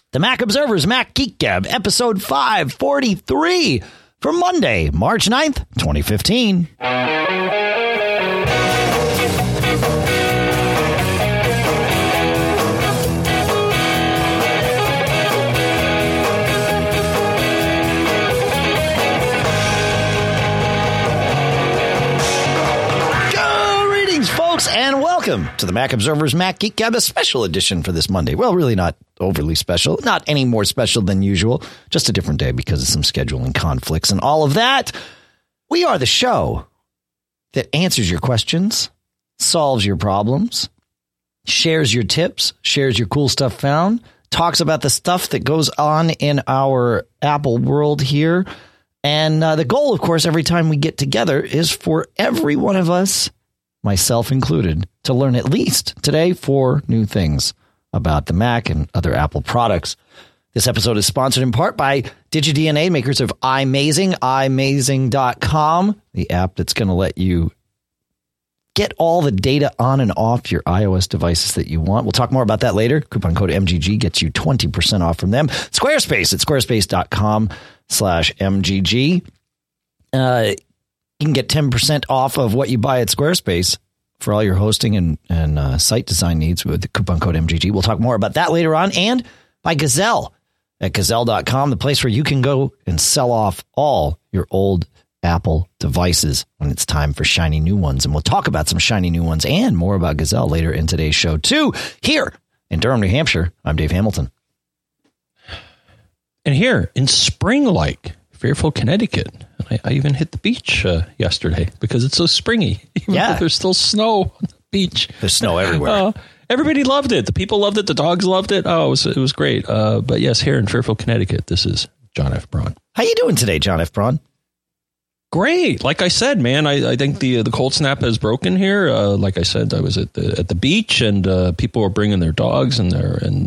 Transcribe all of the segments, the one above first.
The Mac Observer's Mac Geek Gab, episode 543 for Monday, March 9th, 2015. And welcome to the Mac Observer's Mac Geek Gab, a special edition for this Monday. Well, really not overly special, not any more special than usual, just a different day because of some scheduling conflicts and all of that. We are the show that answers your questions, solves your problems, shares your tips, shares your cool stuff found, talks about the stuff that goes on in our Apple world here. And the goal, of course, every time we get together is for every one of us, myself included, to learn at least today 4 new things about the Mac and other Apple products. This episode is sponsored in part by DigiDNA, makers of iMazing, iMazing.com, the app that's going to let you get all the data on and off your iOS devices that you want. We'll talk more about that later. Coupon code MGG gets you 20% off from them. Squarespace at squarespace.com/MGG. You can get 10% off of what you buy at Squarespace for all your hosting and site design needs with the coupon code MGG. We'll talk more about that later on. And by Gazelle at Gazelle.com, the place where you can go and sell off all your old Apple devices when it's time for shiny new ones. And we'll talk about some shiny new ones and more about Gazelle later in today's show, too. Here in Durham, New Hampshire, I'm Dave Hamilton. And here in Spring-like Fairfield, Connecticut, I even hit the beach yesterday because it's so springy. Even though there's still snow on the beach. There's snow everywhere. Everybody loved it. The people loved it. The dogs loved it. Oh, it was great. But yes, here in Fairfield, Connecticut, this is John F. Braun. How you doing today, John F. Braun? Great. Like I said, man, I think the cold snap has broken here. Like I said, I was at the beach and people were bringing their dogs and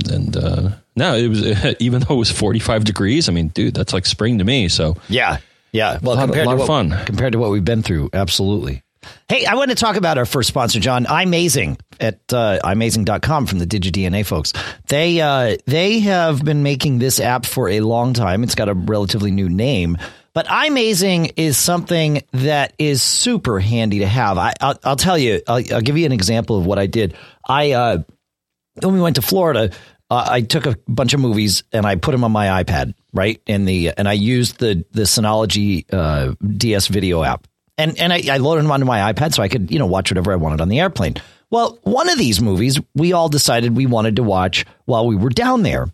no, it was even though it was 45 degrees. I mean, dude, that's like spring to me. So yeah. Well, a lot of fun compared to what we've been through. Absolutely. Hey, I want to talk about our first sponsor, John, iMazing at iMazing.com from the DigiDNA folks. They have been making this app for a long time. It's got a relatively new name, but iMazing is something that is super handy to have. I'll tell you, I'll give you an example of what I did. When we went to Florida, I took a bunch of movies and I put them on my iPad, right? And I used the Synology DS video app. And I loaded them onto my iPad so I could, watch whatever I wanted on the airplane. Well, one of these movies we all decided we wanted to watch while we were down there.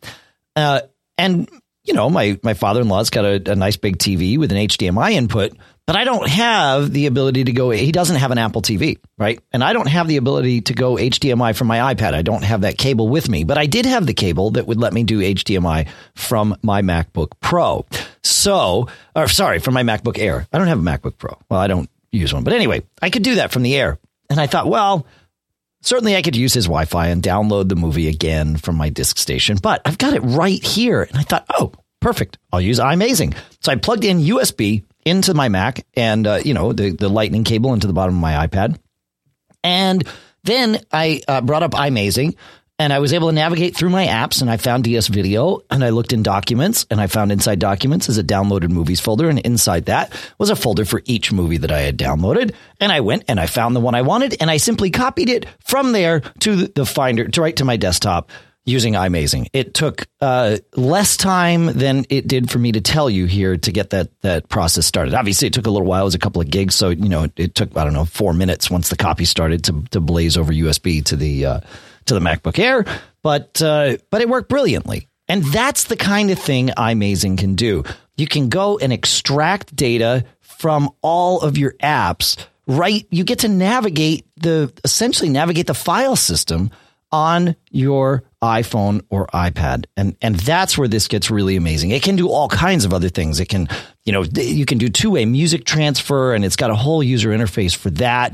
And my father-in-law's got a nice big TV with an HDMI input, but I don't have the ability to go. He doesn't have an Apple TV, right? And I don't have the ability to go HDMI from my iPad. I don't have that cable with me, but I did have the cable that would let me do HDMI from my MacBook Pro. From my MacBook Air. I don't have a MacBook Pro. Well, I don't use one, but anyway, I could do that from the Air. And I thought, well, certainly I could use his Wi-Fi and download the movie again from my disk station, but I've got it right here. And I thought, oh, perfect. I'll use iMazing. So I plugged in USB into my Mac and, the lightning cable into the bottom of my iPad. And then I brought up iMazing and I was able to navigate through my apps and I found DS Video and I looked in Documents and I found inside Documents is a downloaded movies folder. And inside that was a folder for each movie that I had downloaded. And I went and I found the one I wanted and I simply copied it from there to the Finder right to my desktop using iMazing. It took less time than it did for me to tell you here to get that process started. Obviously, it took a little while. It was a couple of gigs. So, it took, 4 minutes once the copy started to blaze over USB to the MacBook Air. But it worked brilliantly. And that's the kind of thing iMazing can do. You can go and extract data from all of your apps, right? You get to essentially navigate the file system on your iPhone or iPad. And that's where this gets really amazing. It can do all kinds of other things. It can, you can do two-way music transfer and it's got a whole user interface for that.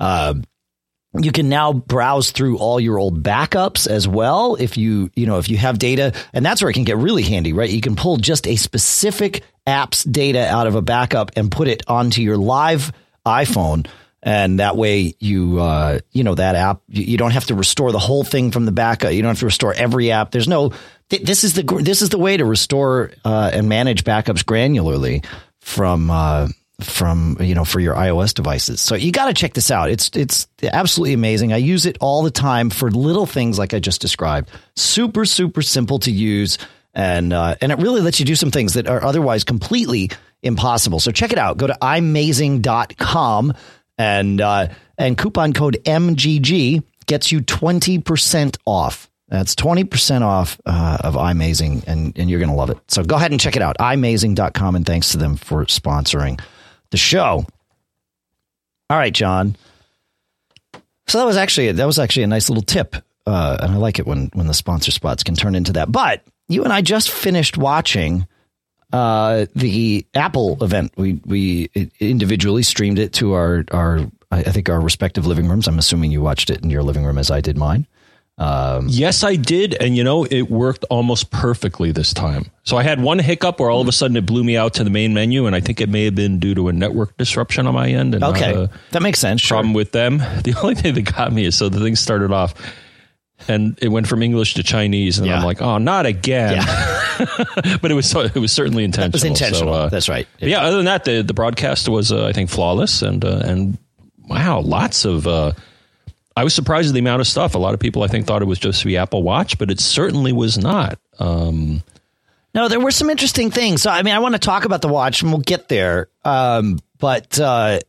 You can now browse through all your old backups as well. If you have data, and that's where it can get really handy, right? You can pull just a specific app's data out of a backup and put it onto your live iPhone. And that way that app, you don't have to restore the whole thing from the backup. You don't have to restore every app. There's no This is the way to restore and manage backups granularly from for your iOS devices. So you got to check this out. It's absolutely amazing. I use it all the time for little things like I just described. Super, super simple to use. And it really lets you do some things that are otherwise completely impossible. So check it out. Go to imazing.com and coupon code MGG gets you 20% off. That's 20% off of iMazing, and you're going to love it. So go ahead and check it out. imazing.com, and thanks to them for sponsoring the show. All right, John. So that was actually a nice little tip, and I like it when the sponsor spots can turn into that. But you and I just finished watching the Apple event. We individually streamed it to our respective living rooms. I'm assuming you watched it in your living room as I did mine. Yes, I did. And, it worked almost perfectly this time. So I had one hiccup where all of a sudden it blew me out to the main menu. And I think it may have been due to a network disruption on my end. And okay. That makes sense. Problem with them. The only thing that got me is so the thing started off and it went from English to Chinese. And I'm like, oh, not again. Yeah. But it was certainly intentional. It was intentional. So, that's right. Yeah. Other than that, the broadcast was, I think, flawless. And wow, lots of... I was surprised at the amount of stuff. A lot of people, I think, thought it was just the Apple Watch, but it certainly was not. No, there were some interesting things. So, I mean, I want to talk about the watch, and we'll get there. But the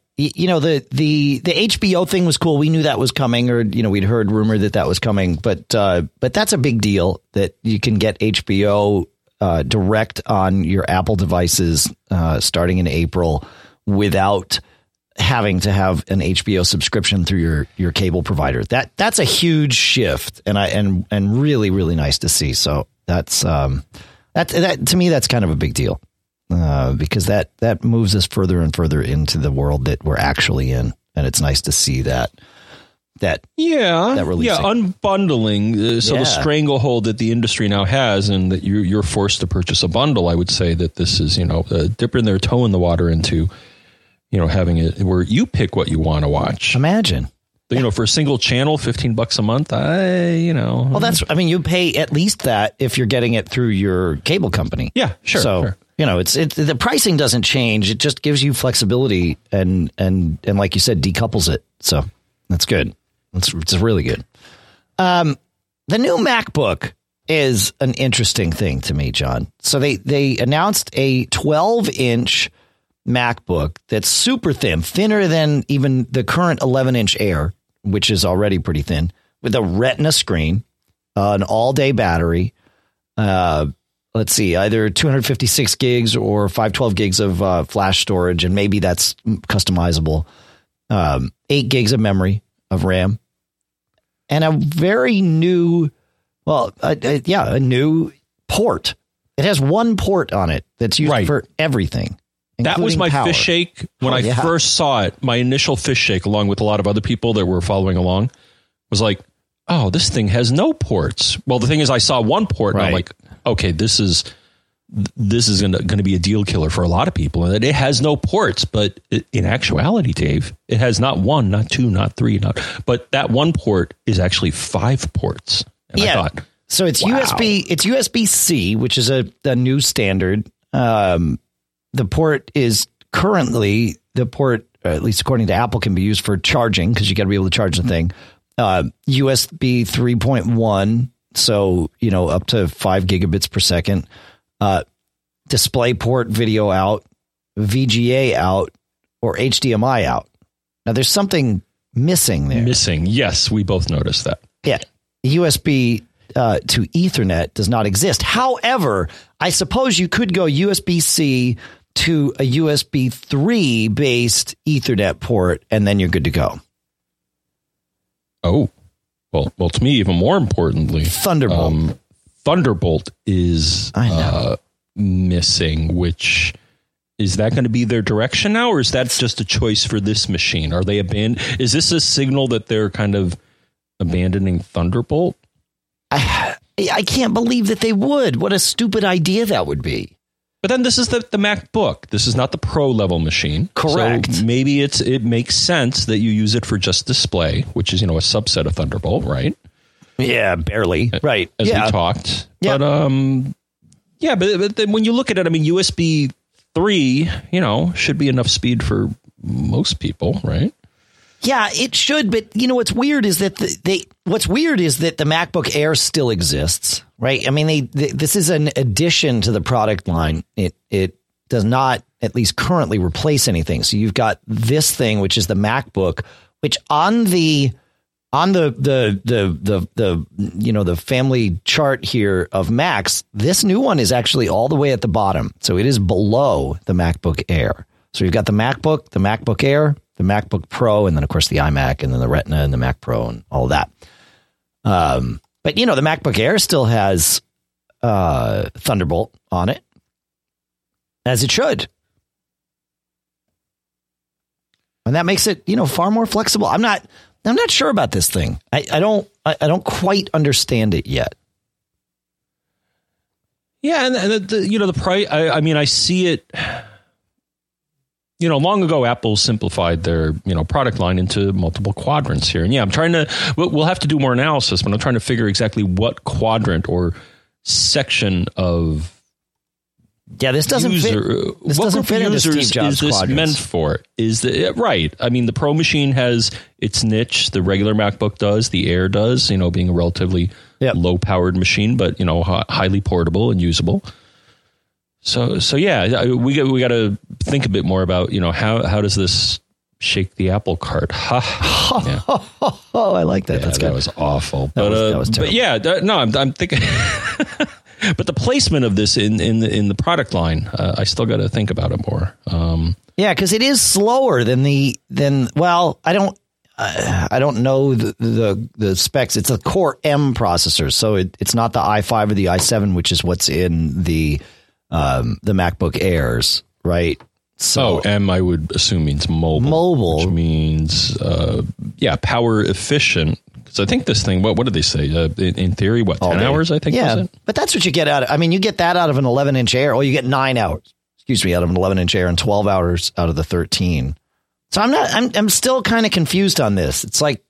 HBO thing was cool. We knew that was coming, or we'd heard rumor that was coming. But that's a big deal that you can get HBO direct on your Apple devices starting in April without having to have an HBO subscription through your cable provider. That's a huge shift, and really, really nice to see. So that's that to me, that's kind of a big deal because that moves us further and further into the world that we're actually in, and it's nice to see that releasing. Unbundling. The stranglehold that the industry now has, and that you're forced to purchase a bundle. I would say that this is dipping their toe in the water into. Having it where you pick what you want to watch. Imagine, for a single channel, $15 a month. Well, you pay at least that if you're getting it through your cable company. Yeah, sure. So, sure. It's the pricing doesn't change. It just gives you flexibility and like you said, decouples it. So that's good. It's really good. The new MacBook is an interesting thing to me, John. So they announced a 12-inch MacBook that's super thinner than even the current 11-inch Air, which is already pretty thin, with a Retina screen, an all-day battery. Let's see, either 256 gigs or 512 gigs of flash storage, and maybe that's customizable. 8 gigs of memory of RAM, and a very new, a new port. It has one port on it that's used for everything. That was my fish shake when I first saw it. My initial fish shake, along with a lot of other people that were following along, was like, oh, this thing has no ports. Well, the thing is, I saw one port, and I'm like, okay, this is going to be a deal killer for a lot of people. And it has no ports, but in actuality, Dave, it has not one, not two, not three, but that one port is actually 5 ports. And I thought, so it's USB. It's USB-C, which is a new standard. The port is currently at least according to Apple, can be used for charging because you got to be able to charge the thing. USB 3.1, so up to 5 gigabits per second. DisplayPort video out, VGA out, or HDMI out. Now there's something missing there. Yes, we both noticed that. Yeah, USB to Ethernet does not exist. However, I suppose you could go USB-C to a USB 3 based Ethernet port, and then you're good to go. Oh, well, to me, even more importantly, Thunderbolt. Thunderbolt is missing, which is that going to be their direction now, or is that just a choice for this machine? Are they is this a signal that they're kind of abandoning Thunderbolt? I can't believe that they would. What a stupid idea that would be. But then this is the MacBook. This is not the pro level machine. Correct. So maybe it makes sense that you use it for just display, which is, a subset of Thunderbolt, right? Yeah, barely. Right. As yeah. we talked. Yeah. But then when you look at it, I mean, USB 3, should be enough speed for most people, right? Yeah, it should. But what's weird is that the MacBook Air still exists, right? I mean, this is an addition to the product line. It does not, at least currently, replace anything. So you've got this thing, which is the MacBook, which on the family chart here of Macs, this new one is actually all the way at the bottom. So it is below the MacBook Air. So you've got the MacBook Air, the MacBook Pro, and then of course the iMac, and then the Retina and the Mac Pro and all of that. But the MacBook Air still has Thunderbolt on it, as it should. And that makes it, far more flexible. I'm not sure about this thing. I don't quite understand it yet. Yeah, and the price. I mean, I see it. Long ago, Apple simplified their product line into multiple quadrants here, and I'm trying to. We'll have to do more analysis, but I'm trying to figure exactly what quadrant or section of. Yeah, this doesn't fit. This doesn't fit into Steve Jobs' is this quadrants. meant for? Right? I mean, the Pro machine has its niche. The regular MacBook does. The Air does. Being a relatively low-powered machine, but highly portable and usable. So yeah, we got to think a bit more about how does this shake the apple cart? Yeah. Oh, I like that. Yeah, That's good. That was awful. That was terrible. But yeah, I'm thinking. But the placement of this in the product line, I still got to think about it more. Yeah, because it is slower than I don't know the specs. It's a Core M processor, so it's not the i5 or the i7, which is what's in the MacBook Airs, right? So M, I would assume, means mobile, which means power efficient. So I think this thing, what did they say? In theory, 10 hours, I think, was it? But that's what you get out of, you get that out of an 11-inch Air. Oh, you get 9 hours, out of an 11-inch Air and 12 hours out of the 13. So I'm still kind of confused on this. It's like,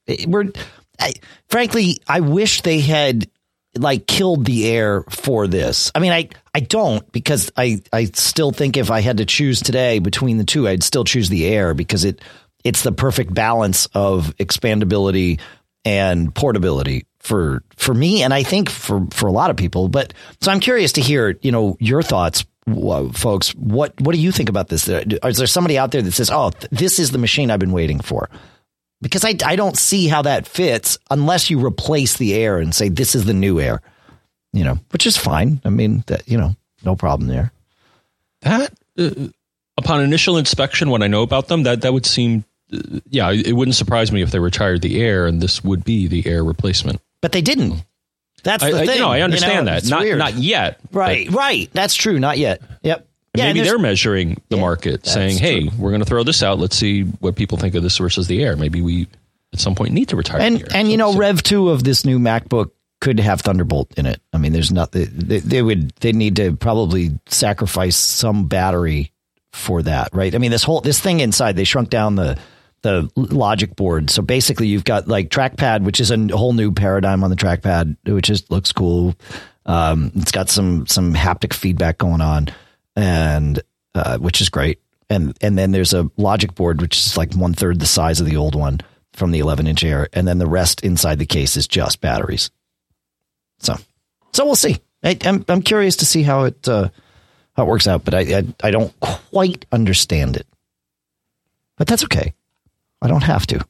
frankly, I wish they had killed the Air for this. I mean, I don't, because I still think if I had to choose today between the two, I'd still choose the Air because it's the perfect balance of expandability and portability for me, and I think for a lot of people. But so I'm curious to hear, your thoughts, folks. What do you think about this? Is there somebody out there that says, "Oh, this is the machine I've been waiting for"? Because I don't see how that fits unless you replace the Air and say this is the new Air, which is fine. I mean, that no problem there. That upon initial inspection, when I know about them, that would seem. It wouldn't surprise me if they retired the Air and this would be the Air replacement. But they didn't. That's the thing. I understand that. Not yet. Right. That's true. Not yet. Yep. Maybe they're measuring the market, saying, "Hey, we're going to throw this out. Let's see what people think of this versus the Air. Maybe we at some point need to retire the Air." And Rev 2 of this new MacBook could have Thunderbolt in it. I mean, there's not they need to probably sacrifice some battery for that, right? I mean, this thing inside, they shrunk down the logic board. So basically you've got trackpad, which is a whole new paradigm on the trackpad, which looks cool. It's got some haptic feedback going on, and which is great. And then there's a logic board, which is 1/3 the size of the old one from the 11-inch Air. And then the rest inside the case is just batteries. So we'll see. I'm curious to see how it works out, but I don't quite understand it, but that's okay. I don't have to.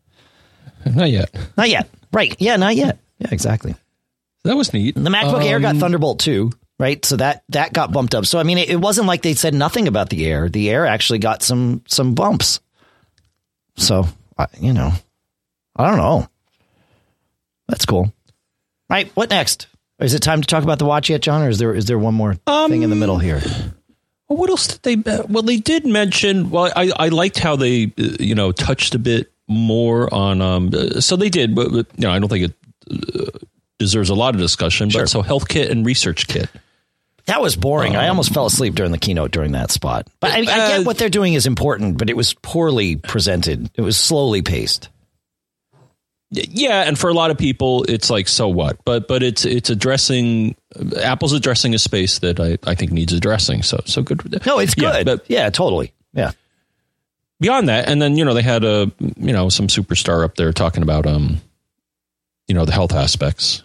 Not yet. Right. Yeah, not yet. Yeah, exactly. That was neat. The MacBook Air got Thunderbolt 2, right? So that got bumped up. So, I mean, it wasn't like they said nothing about the Air. The Air actually got some bumps. So, I don't know. That's cool. All right. What next? Is it time to talk about the watch yet, John? Or is there one more thing in the middle here? Well, what else did they? Well, they did mention. Well, I liked how they touched a bit more on. So they did, but I don't think it deserves a lot of discussion. Sure. But so Health Kit and Research Kit. That was boring. I almost fell asleep during the keynote during that spot. But I get what they're doing is important, but it was poorly presented. It was slowly paced. Yeah, and for a lot of people, it's like, so what? But it's addressing Apple's addressing a space that I think needs addressing. So good. No, it's good. But yeah, totally. Yeah. Beyond that, and then they had some superstar up there talking about the health aspects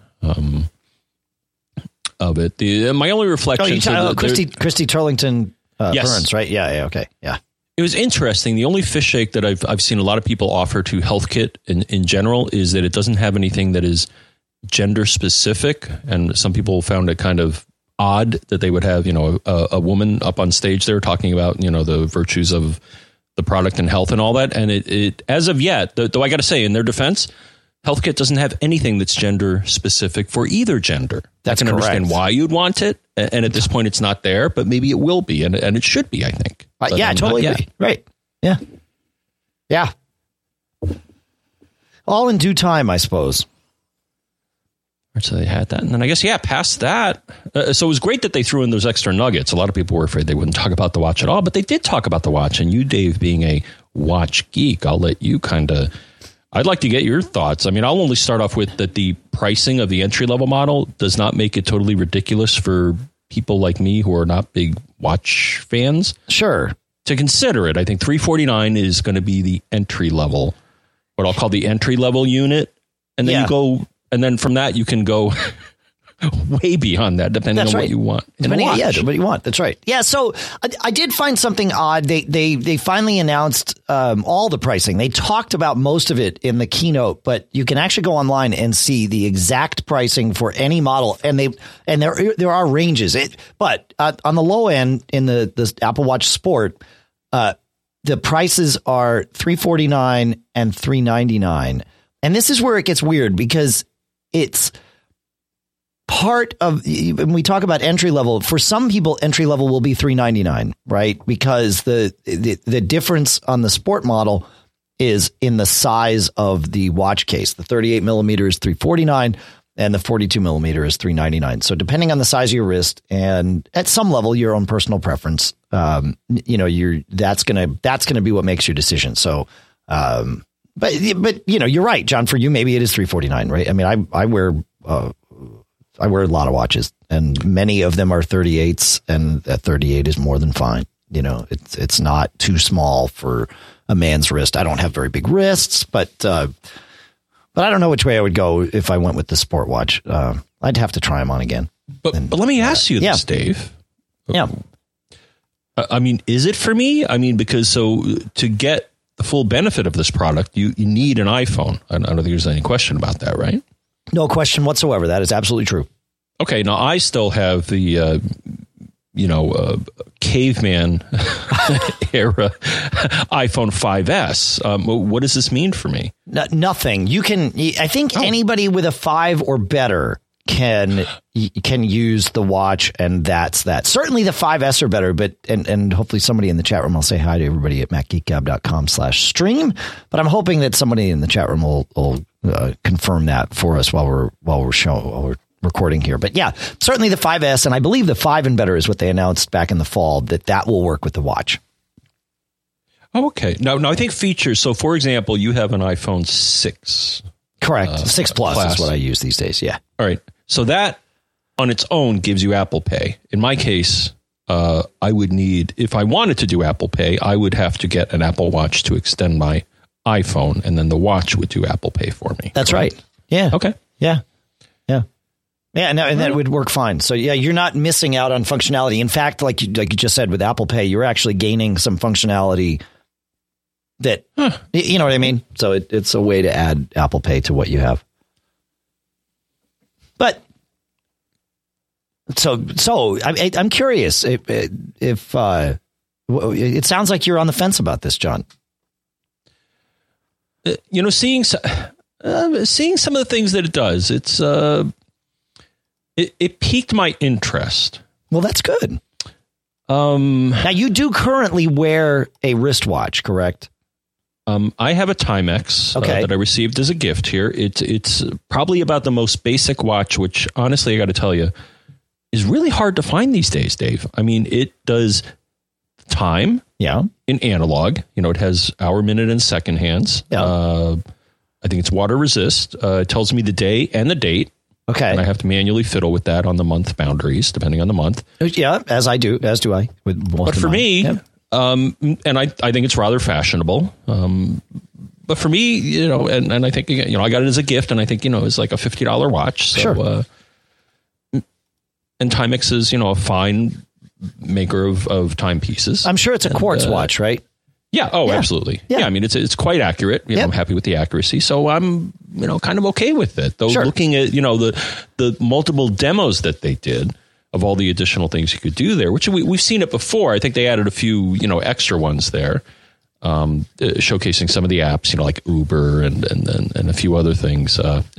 of it. My only reflection. Christy Turlington yes. Burns, right? Yeah. Okay. Yeah. It was interesting. The only fish shake that I've seen a lot of people offer to HealthKit in general is that it doesn't have anything that is gender specific, and some people found it kind of odd that they would have a woman up on stage there talking about the virtues of the product and health and all that. And it as of yet, though I got to say, in their defense, HealthKit doesn't have anything that's gender specific for either gender. That's I can correct. understand why you'd want it, and at this point, it's not there. But maybe it will be, and it should be. I think. But, totally. Right. Yeah. Yeah. All in due time, I suppose. So they had that, and then I guess past that. So it was great that they threw in those extra nuggets. A lot of people were afraid they wouldn't talk about the watch at all, but they did talk about the watch. And you, Dave, being a watch geek, I'll let you I'd like to get your thoughts. I mean, I'll only start off with that the pricing of the entry-level model does not make it totally ridiculous for people like me who are not big watch fans. Sure. To consider it, I think $349 is going to be the entry-level, what I'll call the entry-level unit. And then you go, and then from that, you can go way beyond that, depending on what you want. Depending on what you want. That's right. Yeah. So I did find something odd. They finally announced all the pricing. They talked about most of it in the keynote, but you can actually go online and see the exact pricing for any model. And there are ranges. But on the low end in the Apple Watch Sport, the prices are $349 and $399. And this is where it gets weird because it's part of, when we talk about entry level, for some people, entry level will be $399, right? Because the difference on the sport model is in the size of the watch case. The 38 millimeter is $349 and the 42 millimeter is $399. So depending on the size of your wrist and at some level, your own personal preference, that's going to be what makes your decision. So, but you're right, John, for you, maybe it is $349, right? I mean, I wear a lot of watches, and many of them are 38s, and that 38 is more than fine. It's not too small for a man's wrist. I don't have very big wrists, but I don't know which way I would go if I went with the sport watch. I'd have to try them on again. But let me ask you this, Dave. Yeah. I mean, is it for me? I mean, because to get the full benefit of this product, you need an iPhone. I don't think there's any question about that, right? No question whatsoever. That is absolutely true. Okay, now I still have the, caveman era iPhone 5S. What does this mean for me? Nothing. I think anybody with a 5 or better can use the watch, and that's that. Certainly the 5S are better, but and hopefully somebody in the chat room will say hi to everybody at macgeekgab.com/stream. But I'm hoping that somebody in the chat room will confirm that for us while we're recording here. But yeah, certainly the 5S, and I believe the 5 and better is what they announced back in the fall, that will work with the watch. Oh, okay. Now I think features. So for example, you have an iPhone 6. Correct. 6 Plus is what I use these days. Yeah. All right. So that on its own gives you Apple Pay. In my case, I would need, if I wanted to do Apple Pay, I would have to get an Apple Watch to extend my iPhone, and then the watch would do Apple Pay for me. That's right. Yeah. Okay. Yeah. Yeah. Yeah, and that would work fine. So yeah, you're not missing out on functionality. In fact, like you just said with Apple Pay, you're actually gaining some functionality that, you know what I mean? So it's a way to add Apple Pay to what you have. But so I'm curious if it sounds like you're on the fence about this, John. Seeing some of the things that it does, it piqued my interest. Well, that's good. Now you do currently wear a wristwatch, correct? I have a Timex that I received as a gift here. It's probably about the most basic watch, which honestly, I got to tell you, is really hard to find these days, Dave. I mean, it does time in analog. It has hour, minute, and second hands. Yeah. I think it's water resist. It tells me the day and the date. Okay. And I have to manually fiddle with that on the month boundaries, depending on the month. Yeah, as do I. But for me, and I think it's rather fashionable. But for me, and I think, I got it as a gift, and I think, it's like a $50 watch. So, sure. And Timex is, a fine maker of timepieces. I'm sure it's a quartz watch, right? Yeah. Oh, yeah. Absolutely. Yeah. I mean, it's quite accurate. I'm happy with the accuracy. So I'm, kind of okay with it. Though looking at, the multiple demos that they did of all the additional things you could do there, which we've seen it before. I think they added a few, extra ones there, showcasing some of the apps, like Uber and a few other things.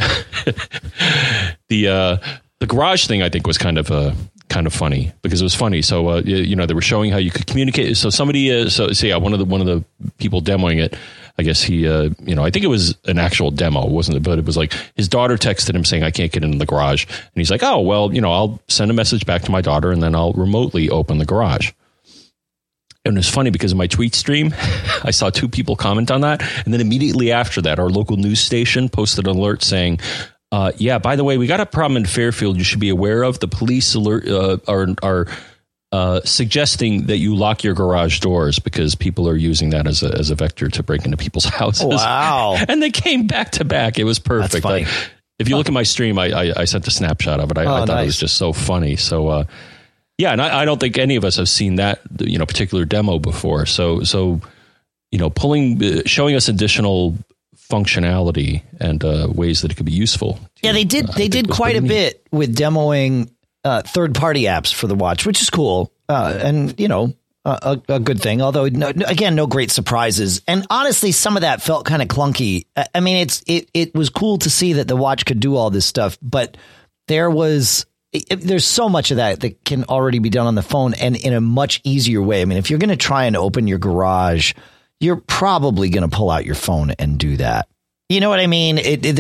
The garage thing, I think, was kind of funny because it was funny. So, they were showing how you could communicate. So somebody, one of the people demoing it, I guess he, I think it was an actual demo, wasn't it? But it was like his daughter texted him saying, I can't get into the garage. And he's like, oh, well, I'll send a message back to my daughter and then I'll remotely open the garage. And it's funny because in my tweet stream, I saw 2 people comment on that. And then immediately after that, our local news station posted an alert saying, by the way, we got a problem in Fairfield you should be aware of. The police are suggesting that you lock your garage doors because people are using that as a vector to break into people's houses. Wow. And they came back to back. It was perfect. That's funny. If you look at my stream, I sent a snapshot of it. I thought it was just so funny. So, and I don't think any of us have seen that, particular demo before. So, showing us additional functionality and ways that it could be useful. They did quite a bit with demoing third-party apps for the watch, which is cool. And, a good thing, although no great surprises. And honestly, some of that felt kind of clunky. I mean, it was cool to see that the watch could do all this stuff, but there's so much of that can already be done on the phone and in a much easier way. I mean, if you're going to try and open your garage, you're probably going to pull out your phone and do that. You know what I mean?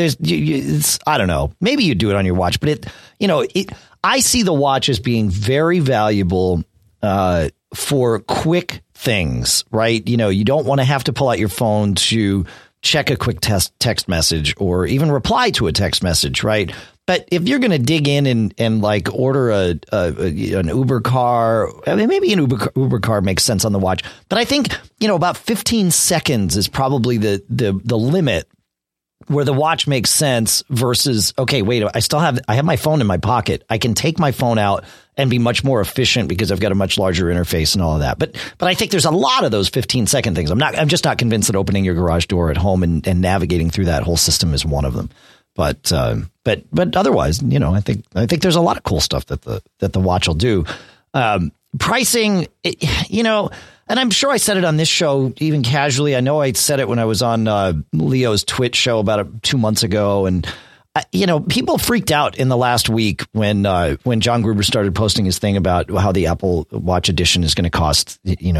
I don't know. Maybe you do it on your watch, but I see the watch as being very valuable for quick things, right? You don't want to have to pull out your phone to check a quick text message or even reply to a text message, right? But if you're going to dig in and like order an Uber car, I mean, maybe an Uber car makes sense on the watch. But I think, about 15 seconds is probably the limit where the watch makes sense versus, okay, wait, I have my phone in my pocket. I can take my phone out and be much more efficient because I've got a much larger interface and all of that. But I think there's a lot of those 15-second things. I'm just not convinced that opening your garage door at home and navigating through that whole system is one of them. But otherwise, I think there's a lot of cool stuff that the watch will do. Pricing, and I'm sure I said it on this show, even casually. I know I said it when I was on Leo's Twitch show about 2 months ago. And, people freaked out in the last week when John Gruber started posting his thing about how the Apple Watch Edition is going to cost,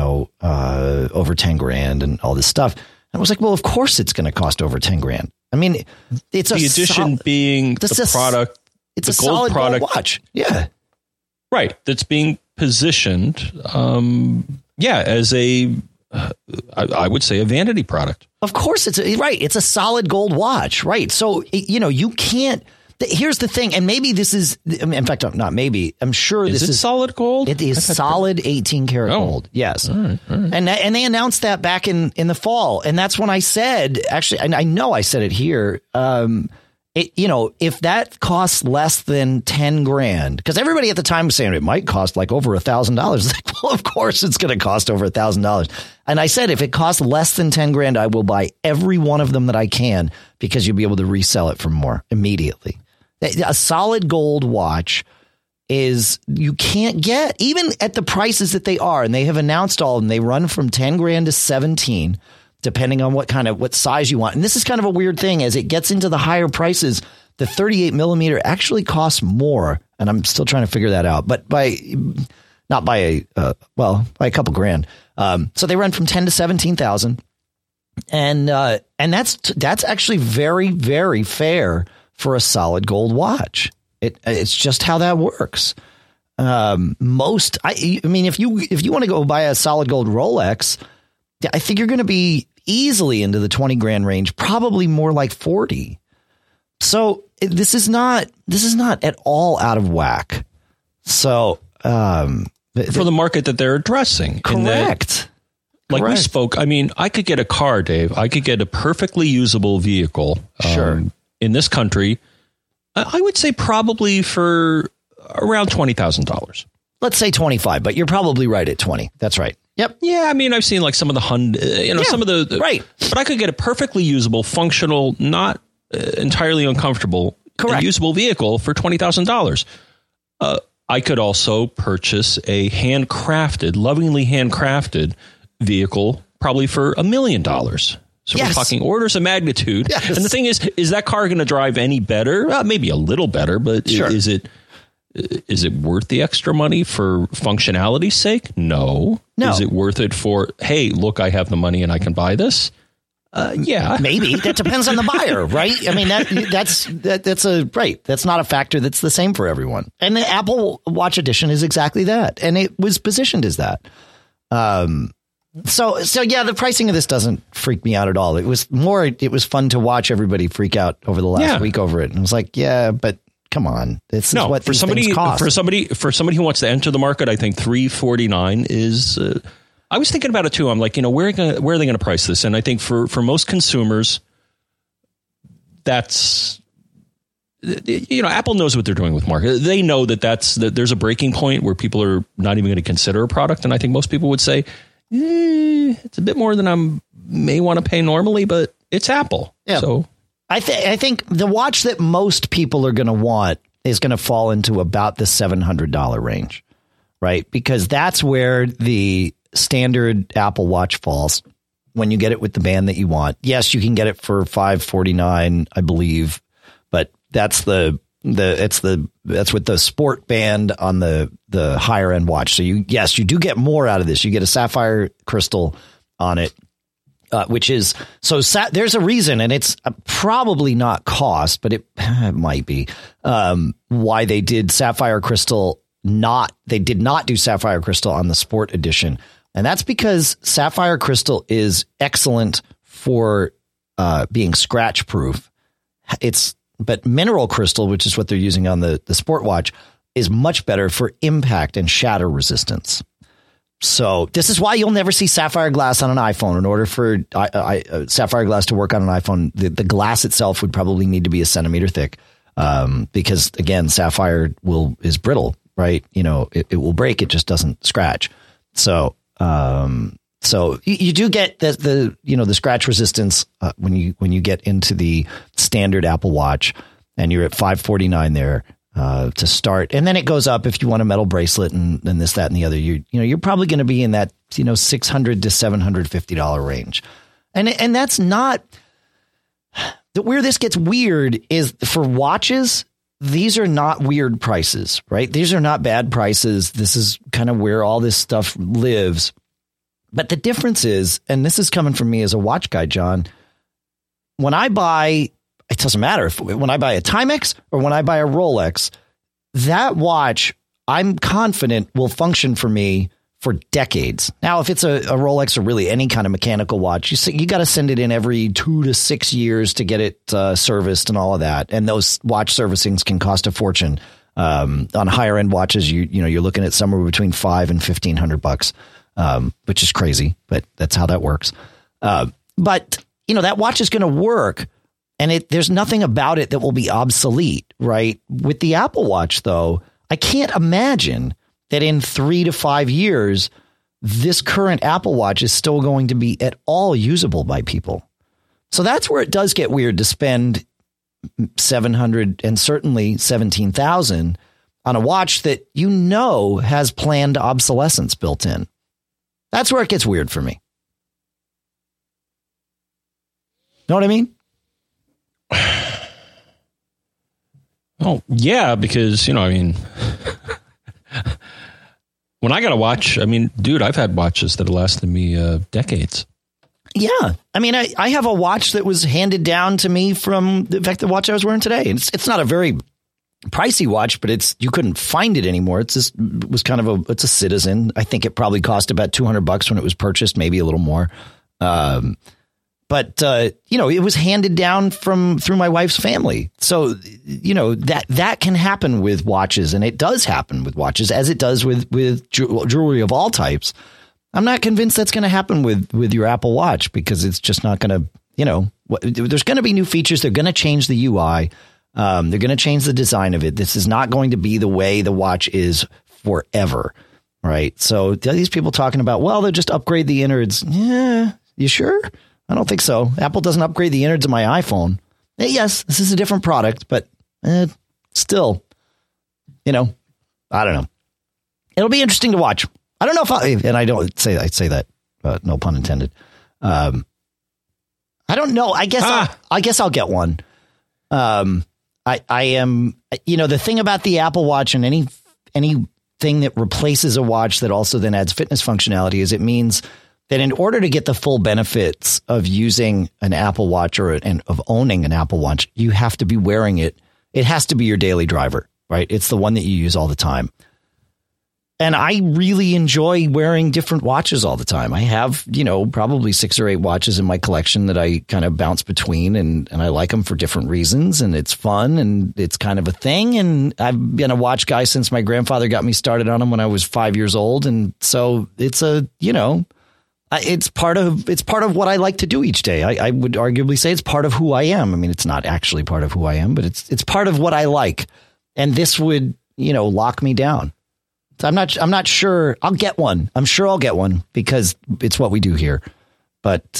over 10 grand and all this stuff. And I was like, well, of course it's going to cost over 10 grand. I mean, it's the edition being the product. It's a solid product gold watch. Yeah. Right. That's being positioned, as I would say a vanity product. Of course it's right. It's a solid gold watch. Right. So, you can't. Here's the thing. And maybe this is, in fact, not maybe, I'm sure this is solid gold. It is solid 18 karat gold. Yes. All right. And they announced that back in the fall. And that's when I said, actually, I know I said it here. If that costs less than 10 grand, because everybody at the time was saying it might cost like over $1,000. Like, well, of course it's going to cost over $1,000. And I said, if it costs less than 10 grand, I will buy every one of them that I can because you'll be able to resell it for more immediately. A solid gold watch you can't get even at the prices that they are. And they have announced all of them. They run from 10 grand to 17, depending on what size you want. And this is kind of a weird thing as it gets into the higher prices. The 38 millimeter actually costs more. And I'm still trying to figure that out, but by a couple grand. So they run from 10 to 17,000. And that's actually very, very fair for a solid gold watch. It's just how that works. I mean, if you want to go buy a solid gold Rolex, I think you're going to be easily into the 20 grand range, probably more like 40. So this is not at all out of whack. So for the market that they're addressing. Correct. Like we spoke, I mean, I could get a car, Dave. I could get a perfectly usable vehicle in this country. I would say probably for around $20,000. Let's say 25, but you're probably right at 20. That's right. Yep. Yeah, I mean, I've seen like some of the some of the right. But I could get a perfectly usable, functional, not entirely uncomfortable, usable vehicle for $20,000. I could also purchase a lovingly handcrafted vehicle, probably for $1 million. So we're talking orders of magnitude. Yes. And the thing is that car going to drive any better? Maybe a little better, but is it worth the extra money for functionality's sake? No. Is it worth it for, hey, look, I have the money and I can buy this? Yeah, maybe. That depends on the buyer, right? I mean, that's not a factor that's the same for everyone. And the Apple Watch Edition is exactly that, and it was positioned as that. So yeah, the pricing of this doesn't freak me out at all. It was fun to watch everybody freak out over the last week over it, and I was like, yeah, but come on, this is what these things cost. For somebody who wants to enter the market, I think $349 is. I was thinking about it too. I'm like, where are they going to price this? And I think for most consumers, that's, Apple knows what they're doing with market. They know that there's a breaking point where people are not even going to consider a product. And I think most people would say, it's a bit more than I may want to pay normally, but it's Apple. Yeah. So I think the watch that most people are going to want is going to fall into about the $700 range, right? Because that's where the standard Apple Watch falls when you get it with the band that you want. Yes, you can get it for $549, I believe, but that's with the sport band on the higher end watch. So you do get more out of this. You get a sapphire crystal on it, which is there's a reason, and it's probably not cost, but it might be why they did sapphire crystal. They did not do sapphire crystal on the sport edition. And that's because sapphire crystal is excellent for being scratch proof. But mineral crystal, which is what they're using on the sport watch, is much better for impact and shatter resistance. So this is why you'll never see sapphire glass on an iPhone. In order for sapphire glass to work on an iPhone, the glass itself would probably need to be a centimeter thick, because again, sapphire is brittle, right? It will break. It just doesn't scratch. So you do get the scratch resistance when you get into the standard Apple Watch, and you're at $549 there to start, and then it goes up if you want a metal bracelet and this, that, and the other. You're probably going to be in that $600 to $750 range, and that's not where this gets weird. Is for watches. These are not weird prices, right? These are not bad prices. This is kind of where all this stuff lives. But the difference is, and this is coming from me as a watch guy, John, when I buy, it doesn't matter when I buy a Timex or when I buy a Rolex, that watch, I'm confident will function for me for decades. Now, if it's a Rolex or really any kind of mechanical watch, you got to send it in every 2 to 6 years to get it serviced and all of that. And those watch servicings can cost a fortune. On higher end watches, you're looking at somewhere between $500 and $1,500, which is crazy, but that's how that works. But that watch is going to work, and there's nothing about it that will be obsolete, right? With the Apple Watch, though, I can't imagine that in 3 to 5 years, this current Apple Watch is still going to be at all usable by people. So that's where it does get weird to spend $700 and certainly $17,000 on a watch that has planned obsolescence built in. That's where it gets weird for me. Know what I mean? Oh, yeah, because, when I got a watch, dude, I've had watches that have lasted me decades. Yeah. I have a watch that was handed down to me from, in fact, the watch I was wearing today. It's not a very pricey watch, but you couldn't find it anymore. It's a Citizen. I think it probably cost about $200 when it was purchased, maybe a little more. But, it was handed down through my wife's family. So, that can happen with watches, and it does happen with watches, as it does with jewelry of all types. I'm not convinced that's going to happen with your Apple Watch, because it's just not going to, there's going to be new features. They're going to change the UI. They're going to change the design of it. This is not going to be the way the watch is forever. Right. So these people talking about, well, they'll just upgrade the innards. Yeah. You sure? I don't think so. Apple doesn't upgrade the innards of my iPhone. Yes, this is a different product, but still, I don't know. It'll be interesting to watch. I don't know and I don't say that, no pun intended. I don't know. I guess I'll get one. I am, the thing about the Apple Watch and anything that replaces a watch that also then adds fitness functionality is it means that in order to get the full benefits of using an Apple Watch and of owning an Apple Watch, you have to be wearing it. It has to be your daily driver, right? It's the one that you use all the time. And I really enjoy wearing different watches all the time. I have, probably 6 or 8 watches in my collection that I kind of bounce between, and I like them for different reasons, and it's fun and it's kind of a thing. And I've been a watch guy since my grandfather got me started on them when I was 5 years old. And so it's it's part of what I like to do each day. I would arguably say it's part of who I am. I mean, it's not actually part of who I am, but it's part of what I like. And this would, lock me down. So I'm not sure I'll get one. I'm sure I'll get one because it's what we do here. But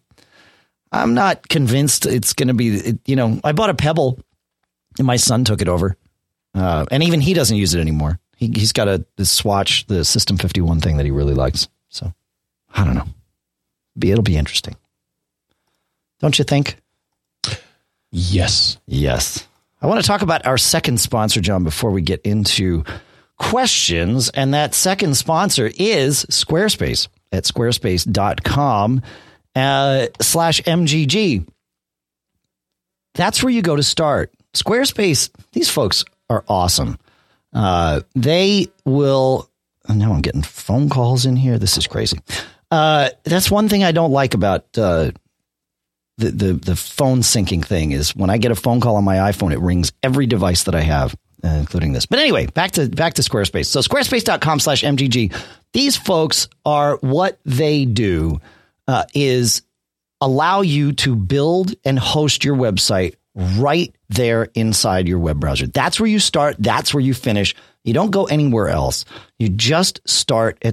I'm not convinced it's going to be, I bought a Pebble and my son took it over. And even he doesn't use it anymore. He's got this Swatch, the System 51 thing that he really likes. So I don't know. It'll be interesting. Don't you think? Yes. I want to talk about our second sponsor, John, before we get into questions. And that second sponsor is Squarespace at squarespace.com/MGG. That's where you go to start. Squarespace, these folks are awesome. They will, now I'm getting phone calls in here. This is crazy. That's one thing I don't like about the phone syncing thing is when I get a phone call on my iPhone, it rings every device that I have, including this. But anyway, back to Squarespace. So squarespace.com/MGG. These folks are, what they do is allow you to build and host your website right there inside your web browser. That's where you start. That's where you finish. You don't go anywhere else. You just start at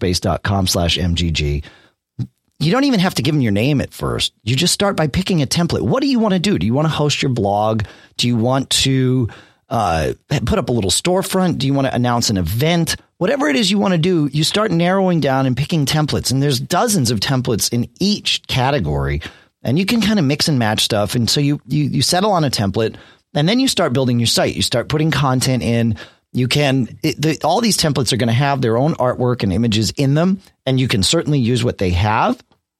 squarespace.com/MGG. You don't even have to give them your name at first. You just start by picking a template. What do you want to do? Do you want to host your blog? Do you want to put up a little storefront? Do you want to announce an event? Whatever it is you want to do, you start narrowing down and picking templates. And there's dozens of templates in each category. And you can kind of mix and match stuff. And so you settle on a template, and then you start building your site. You start putting content in. You can, all these templates are going to have their own artwork and images in them, and you can certainly use what they have,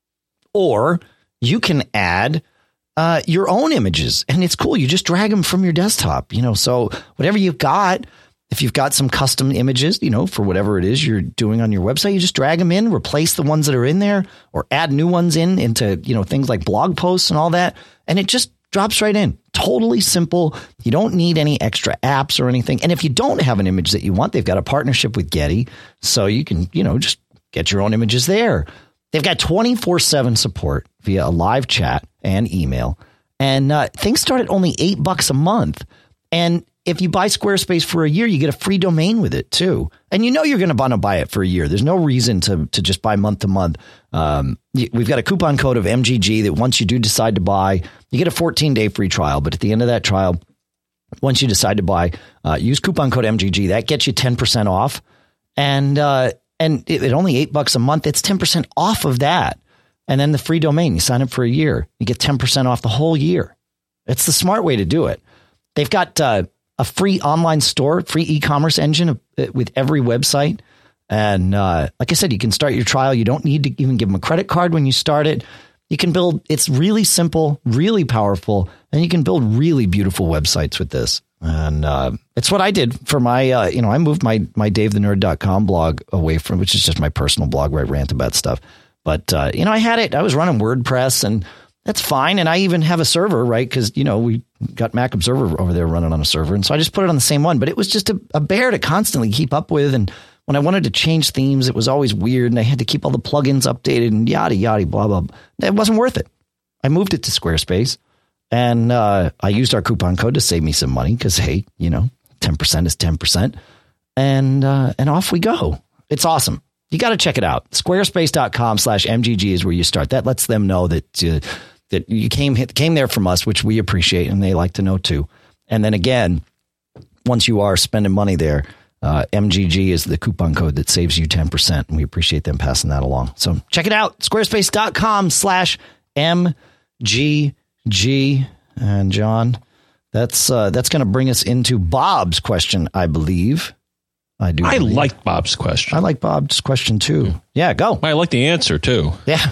or you can add your own images, and it's cool. You just drag them from your desktop, so whatever you've got, if you've got some custom images, for whatever it is you're doing on your website, you just drag them in, replace the ones that are in there, or add new ones into, things like blog posts and all that. And it just drops right in. Totally simple. You don't need any extra apps or anything. And if you don't have an image that you want, they've got a partnership with Getty. So you can, just get your own images there. They've got 24/7 support via a live chat and email. And things start at only $8 a month. And if you buy Squarespace for a year, you get a free domain with it too. And you're going to want to buy it for a year. There's no reason to just buy month to month. We've got a coupon code of MGG that once you do decide to buy, you get a 14-day free trial. But at the end of that trial, once you decide to buy, use coupon code MGG. That gets you 10% off. And at only $8 a month, it's 10% off of that. And then the free domain, you sign up for a year, you get 10% off the whole year. It's the smart way to do it. They've got a free online store, free e-commerce engine with every website. And like I said, you can start your trial. You don't need to even give them a credit card when you start it. You can build, it's really simple, really powerful, and you can build really beautiful websites with this. And it's what I did for my, I moved my davethenerd.com blog away from, which is just my personal blog where I rant about stuff. But, I had it, I was running WordPress, and That's fine. And I even have a server, right? Because, we got Mac Observer over there running on a server. And so I just put it on the same one. But it was just a bear to constantly keep up with. And when I wanted to change themes, it was always weird. And I had to keep all the plugins updated and yada, yada, blah, blah. It wasn't worth it. I moved it to Squarespace. And I used our coupon code to save me some money because, hey, 10% is 10%. And off we go. It's awesome. You got to check it out. Squarespace.com/MGG is where you start. That lets them know that that you came there from us, which we appreciate, and they like to know too. And then again, once you are spending money there, MGG is the coupon code that saves you 10%, and we appreciate them passing that along. So check it out. Squarespace.com/MGG. And John, that's going to bring us into Bob's question, I believe. I like Bob's question. I like Bob's question too. Yeah, go. I like the answer too. Yeah.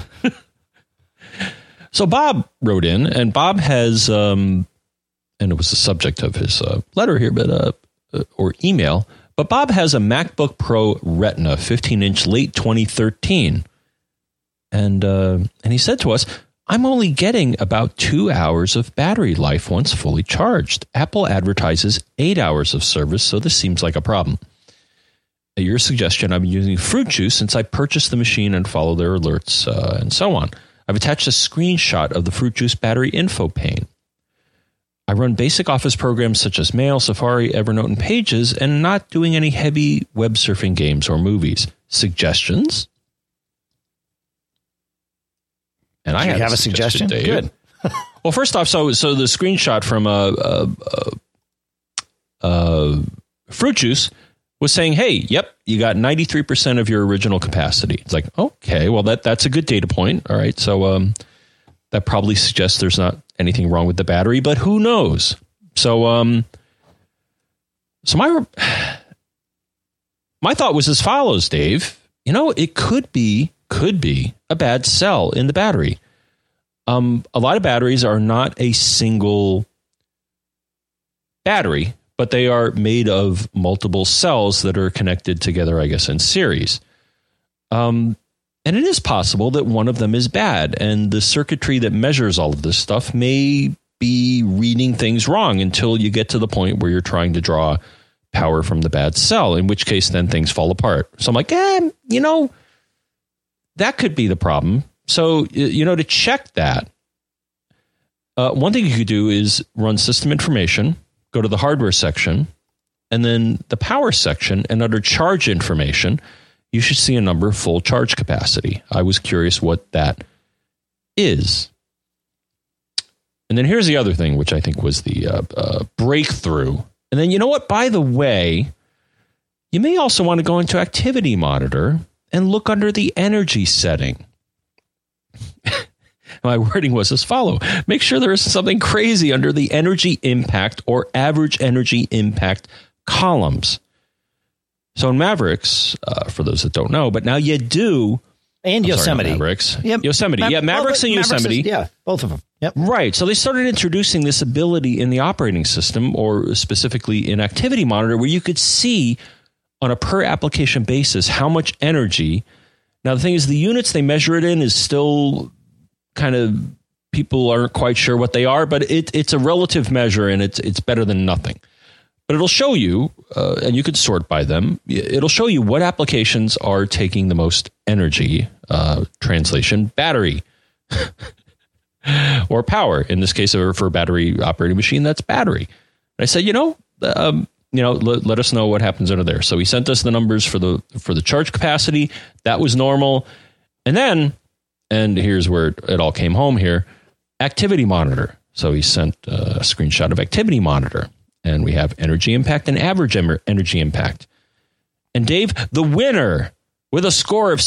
So Bob wrote in, and Bob has, and it was the subject of his letter here, or email. But Bob has a MacBook Pro Retina 15-inch late 2013, and he said to us, "I'm only getting about 2 hours of battery life once fully charged. Apple advertises 8 hours of service, so this seems like a problem. At your suggestion, I'm using Fruit Juice since I purchased the machine and follow their alerts and so on. I've attached a screenshot of the Fruit Juice battery info pane. I run basic Office programs such as Mail, Safari, Evernote, and Pages, and not doing any heavy web surfing games or movies. Suggestions?" And I have a suggestion. Dave. Good. Well, first off, so the screenshot from Fruit Juice was saying, "Hey, yep, you got 93% of your original capacity." It's like, okay, well that's a good data point. All right, so that probably suggests there's not anything wrong with the battery, but who knows? So my thought was as follows, Dave. It could be a bad cell in the battery. A lot of batteries are not a single battery, but they are made of multiple cells that are connected together, I guess, in series. And it is possible that one of them is bad, and the circuitry that measures all of this stuff may be reading things wrong until you get to the point where you're trying to draw power from the bad cell, in which case then things fall apart. So I'm like, that could be the problem. So, to check that, one thing you could do is run system information, go to the hardware section, and then the power section, and under charge information, you should see a number full charge capacity. I was curious what that is. And then here's the other thing, which I think was the breakthrough. And then, you know what? By the way, you may also want to go into Activity Monitor and look under the energy setting. My wording was as follows. Make sure there isn't something crazy under the energy impact or average energy impact columns. So in Mavericks, for those that don't know, but now you do. And Yosemite. Mavericks. Yep. Yosemite. Mavericks and Yosemite. Both of them. Yep. Right. So they started introducing this ability in the operating system, or specifically in Activity Monitor, where you could see on a per application basis how much energy. Now, the thing is, the units they measure it in is still kind of, people aren't quite sure what they are, but it's a relative measure, and it's better than nothing. But it'll show you, and you can sort by them, it'll show you what applications are taking the most energy, translation, battery, or power. In this case, for a battery operating machine, that's battery. And I said, let us know what happens under there. So he sent us the numbers for the charge capacity. That was normal. And then, and here's where it all came home here, Activity Monitor. So he sent a screenshot of Activity Monitor. And we have energy impact and average energy impact. And Dave, the winner with a score of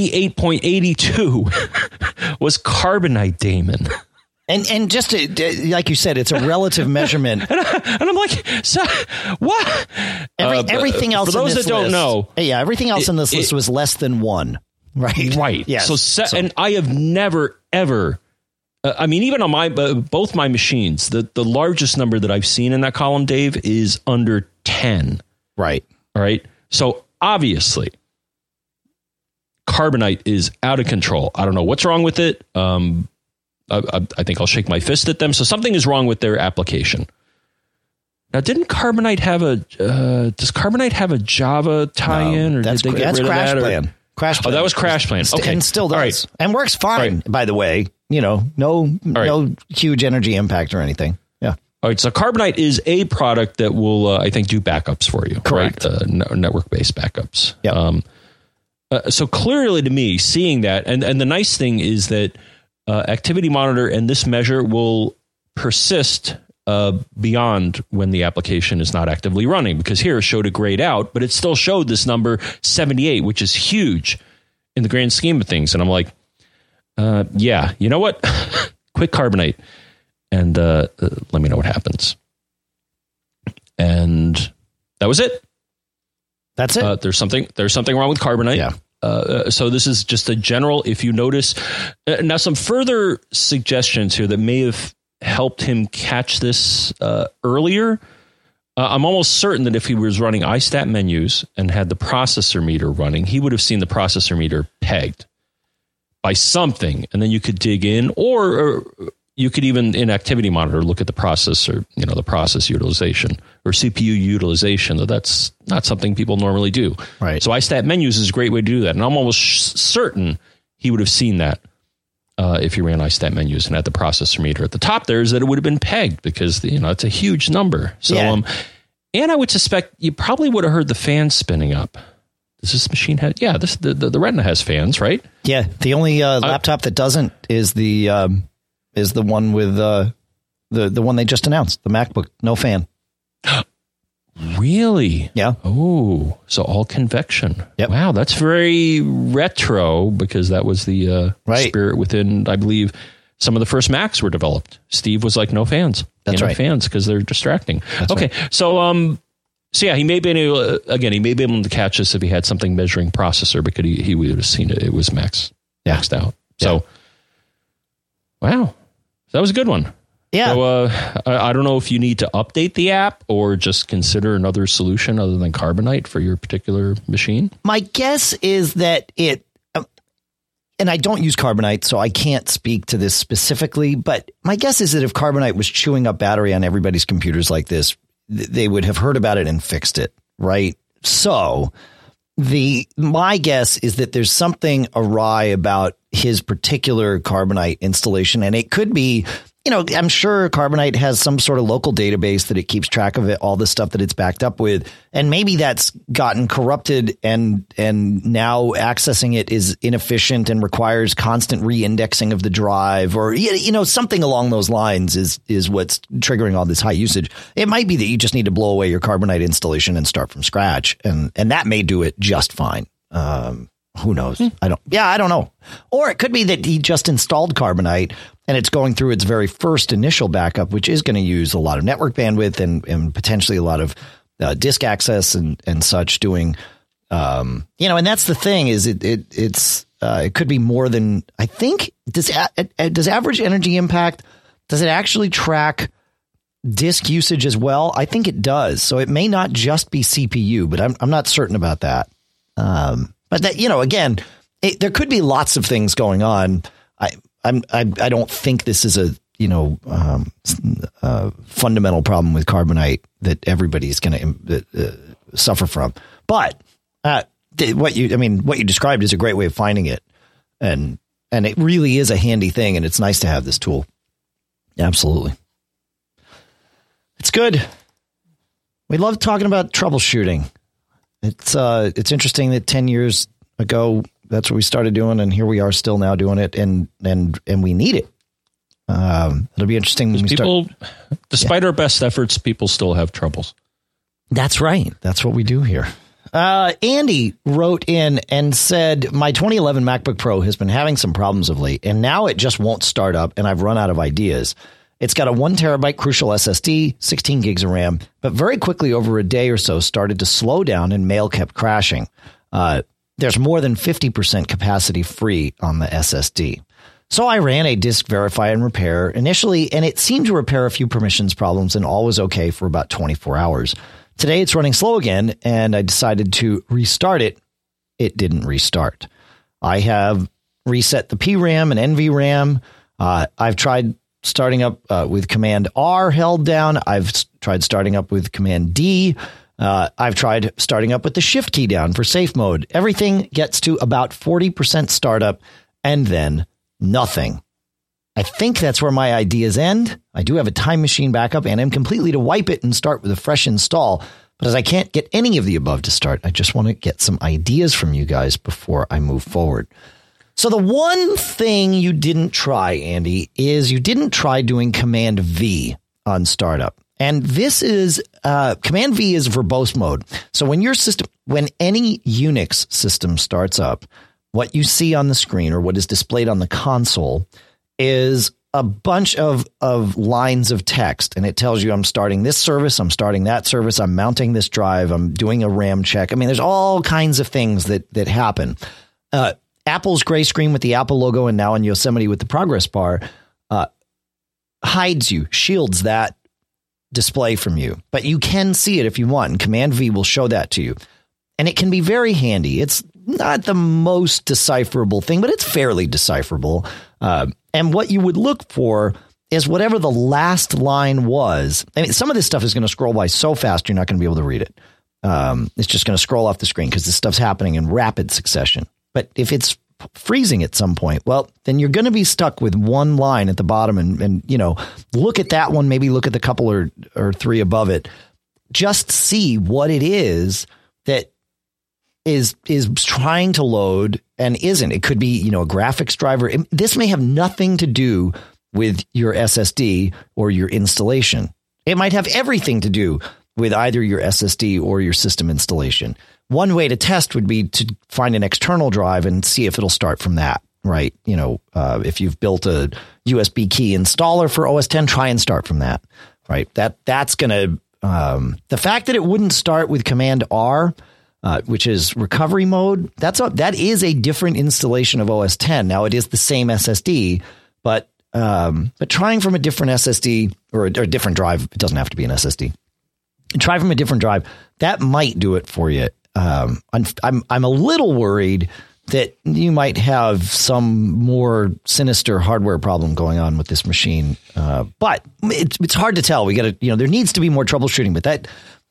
78.82 was Carbonite Damon. And just to, like you said, it's a relative measurment. And I'm like, so what? Everything else for those in this that don't list, know. Yeah, everything else in this list was less than 1. Right. Right. Yes. So and I have never, ever, even on both my machines, the largest number that I've seen in that column, Dave, is under 10. Right. All right. So obviously, Carbonite is out of control. I don't know what's wrong with it. I think I'll shake my fist at them. So something is wrong with their application. Now, didn't Carbonite have does Carbonite have a Java tie-in, or did they get rid of that? Plan. Crash Plan. Oh, that was Crash Plan. Okay, and still does, right. And works fine. Right. By the way, no huge energy impact or anything. Yeah. All right. So Carbonite is a product that will, I think, do backups for you. Correct. Right? Network-based backups. Yeah. So clearly, to me, seeing that, and the nice thing is that Activity Monitor and this measure will persist beyond when the application is not actively running, because here it showed a grayed out, but it still showed this number 78, which is huge in the grand scheme of things. And I'm like, yeah, you know what? Quick Carbonite and let me know what happens. And that was it. That's it. There's something wrong with Carbonite. Yeah. So this is just a general, if you notice, now some further suggestions here that may have helped him catch this earlier. I'm almost certain that if he was running iStat menus and had the processor meter running, he would have seen the processor meter pegged by something, and then you could dig in, or you could even in Activity Monitor look at the processor, the process utilization or CPU utilization. That's not something people normally do. Right. So iStat menus is a great way to do that, and I'm almost certain he would have seen that. If you ran iStat menus and had the processor meter at the top, there is that it would have been pegged, because it's a huge number. So, yeah. And I would suspect you probably would have heard the fans spinning up. Does this machine have? Yeah, the Retina has fans, right? Yeah, the only laptop that doesn't is the one with the one they just announced, the MacBook, no fan. Really? Yeah. Oh, so all convection. Yep. Wow, that's very retro, because that was the spirit within, I believe, some of the first Macs were developed. Steve was like, no fans. That's right. Fans, because they're distracting. That's okay, right. So yeah, he may be able, he may be able to catch this if he had something measuring processor, because he would have seen it. It was maxed out. So, wow, that was a good one. Yeah. So I don't know if you need to update the app or just consider another solution other than Carbonite for your particular machine. My guess is that and I don't use Carbonite, so I can't speak to this specifically, but my guess is that if Carbonite was chewing up battery on everybody's computers like this, they would have heard about it and fixed it, right? So my guess is that there's something awry about his particular Carbonite installation, and it could be, I'm sure Carbonite has some sort of local database that it keeps track of all the stuff that it's backed up with. And maybe that's gotten corrupted and now accessing it is inefficient and requires constant re-indexing of the drive, or, something along those lines is what's triggering all this high usage. It might be that you just need to blow away your Carbonite installation and start from scratch. And that may do it just fine. Who knows? I don't know. Or it could be that he just installed Carbonite and it's going through its very first initial backup, which is going to use a lot of network bandwidth and potentially a lot of disk access and such doing, and that's the thing is it could be more than, I think, does average energy impact, does it actually track disk usage as well? I think it does. So it may not just be CPU, but I'm not certain about that. But that, again, there could be lots of things going on. I don't think this is a fundamental problem with Carbonite that everybody's going to suffer from. But what you described is a great way of finding it, and it really is a handy thing, and it's nice to have this tool. Absolutely, it's good. We love talking about troubleshooting. It's interesting that 10 years ago, that's what we started doing, and here we are still now doing it, and we need it. It'll be interesting when we start. Despite our best efforts, people still have troubles. That's right. That's what we do here. Andy wrote in and said, my 2011 MacBook Pro has been having some problems of late, and now it just won't start up, and I've run out of ideas. It's got a 1 terabyte Crucial SSD, 16 gigs of RAM, but very quickly over a day or so started to slow down and mail kept crashing. There's more than 50% capacity free on the SSD. So I ran a disk verify and repair initially, and it seemed to repair a few permissions problems and all was okay for about 24 hours. Today it's running slow again, and I decided to restart it. It didn't restart. I have reset the PRAM and NVRAM. I've tried starting up with Command R held down. I've tried starting up with Command D. I've tried starting up with the Shift key down for safe mode. Everything gets to about 40% startup and then nothing. I think that's where my ideas end. I do have a Time Machine backup and I'm completely to wipe it and start with a fresh install. But as I can't get any of the above to start, I just want to get some ideas from you guys before I move forward. So the one thing you didn't try, Andy, is you didn't try doing Command V on startup. And this is Command V is verbose mode. So when any Unix system starts up, what you see on the screen or what is displayed on the console is a bunch of lines of text, and it tells you I'm starting this service, I'm starting that service, I'm mounting this drive, I'm doing a RAM check. I mean, there's all kinds of things that happen. Apple's gray screen with the Apple logo and now in Yosemite with the progress bar hides you, shields that display from you, but you can see it if you want, and Command V will show that to you. And it can be very handy. It's not the most decipherable thing, but it's fairly decipherable. And what you would look for is whatever the last line was. I mean, some of this stuff is going to scroll by so fast, you're not going to be able to read it. It's just going to scroll off the screen because this stuff's happening in rapid succession. But if it's freezing at some point, well, then you're going to be stuck with one line at the bottom and look at that one, maybe look at the couple or three above it. Just see what it is that is trying to load and isn't. It could be, a graphics driver. This may have nothing to do with your SSD or your installation. It might have everything to do with either your SSD or your system installation. One way to test would be to find an external drive and see if it'll start from that, right? If you've built a USB key installer for OS X, try and start from that, right? That's going to, the fact that it wouldn't start with Command R, which is recovery mode, that is a different installation of OS X. Now it is the same SSD, but trying from a different SSD or a different drive, it doesn't have to be an SSD. Try from a different drive. That might do it for you. I'm a little worried that you might have some more sinister hardware problem going on with this machine. But it's hard to tell. We got to, there needs to be more troubleshooting. But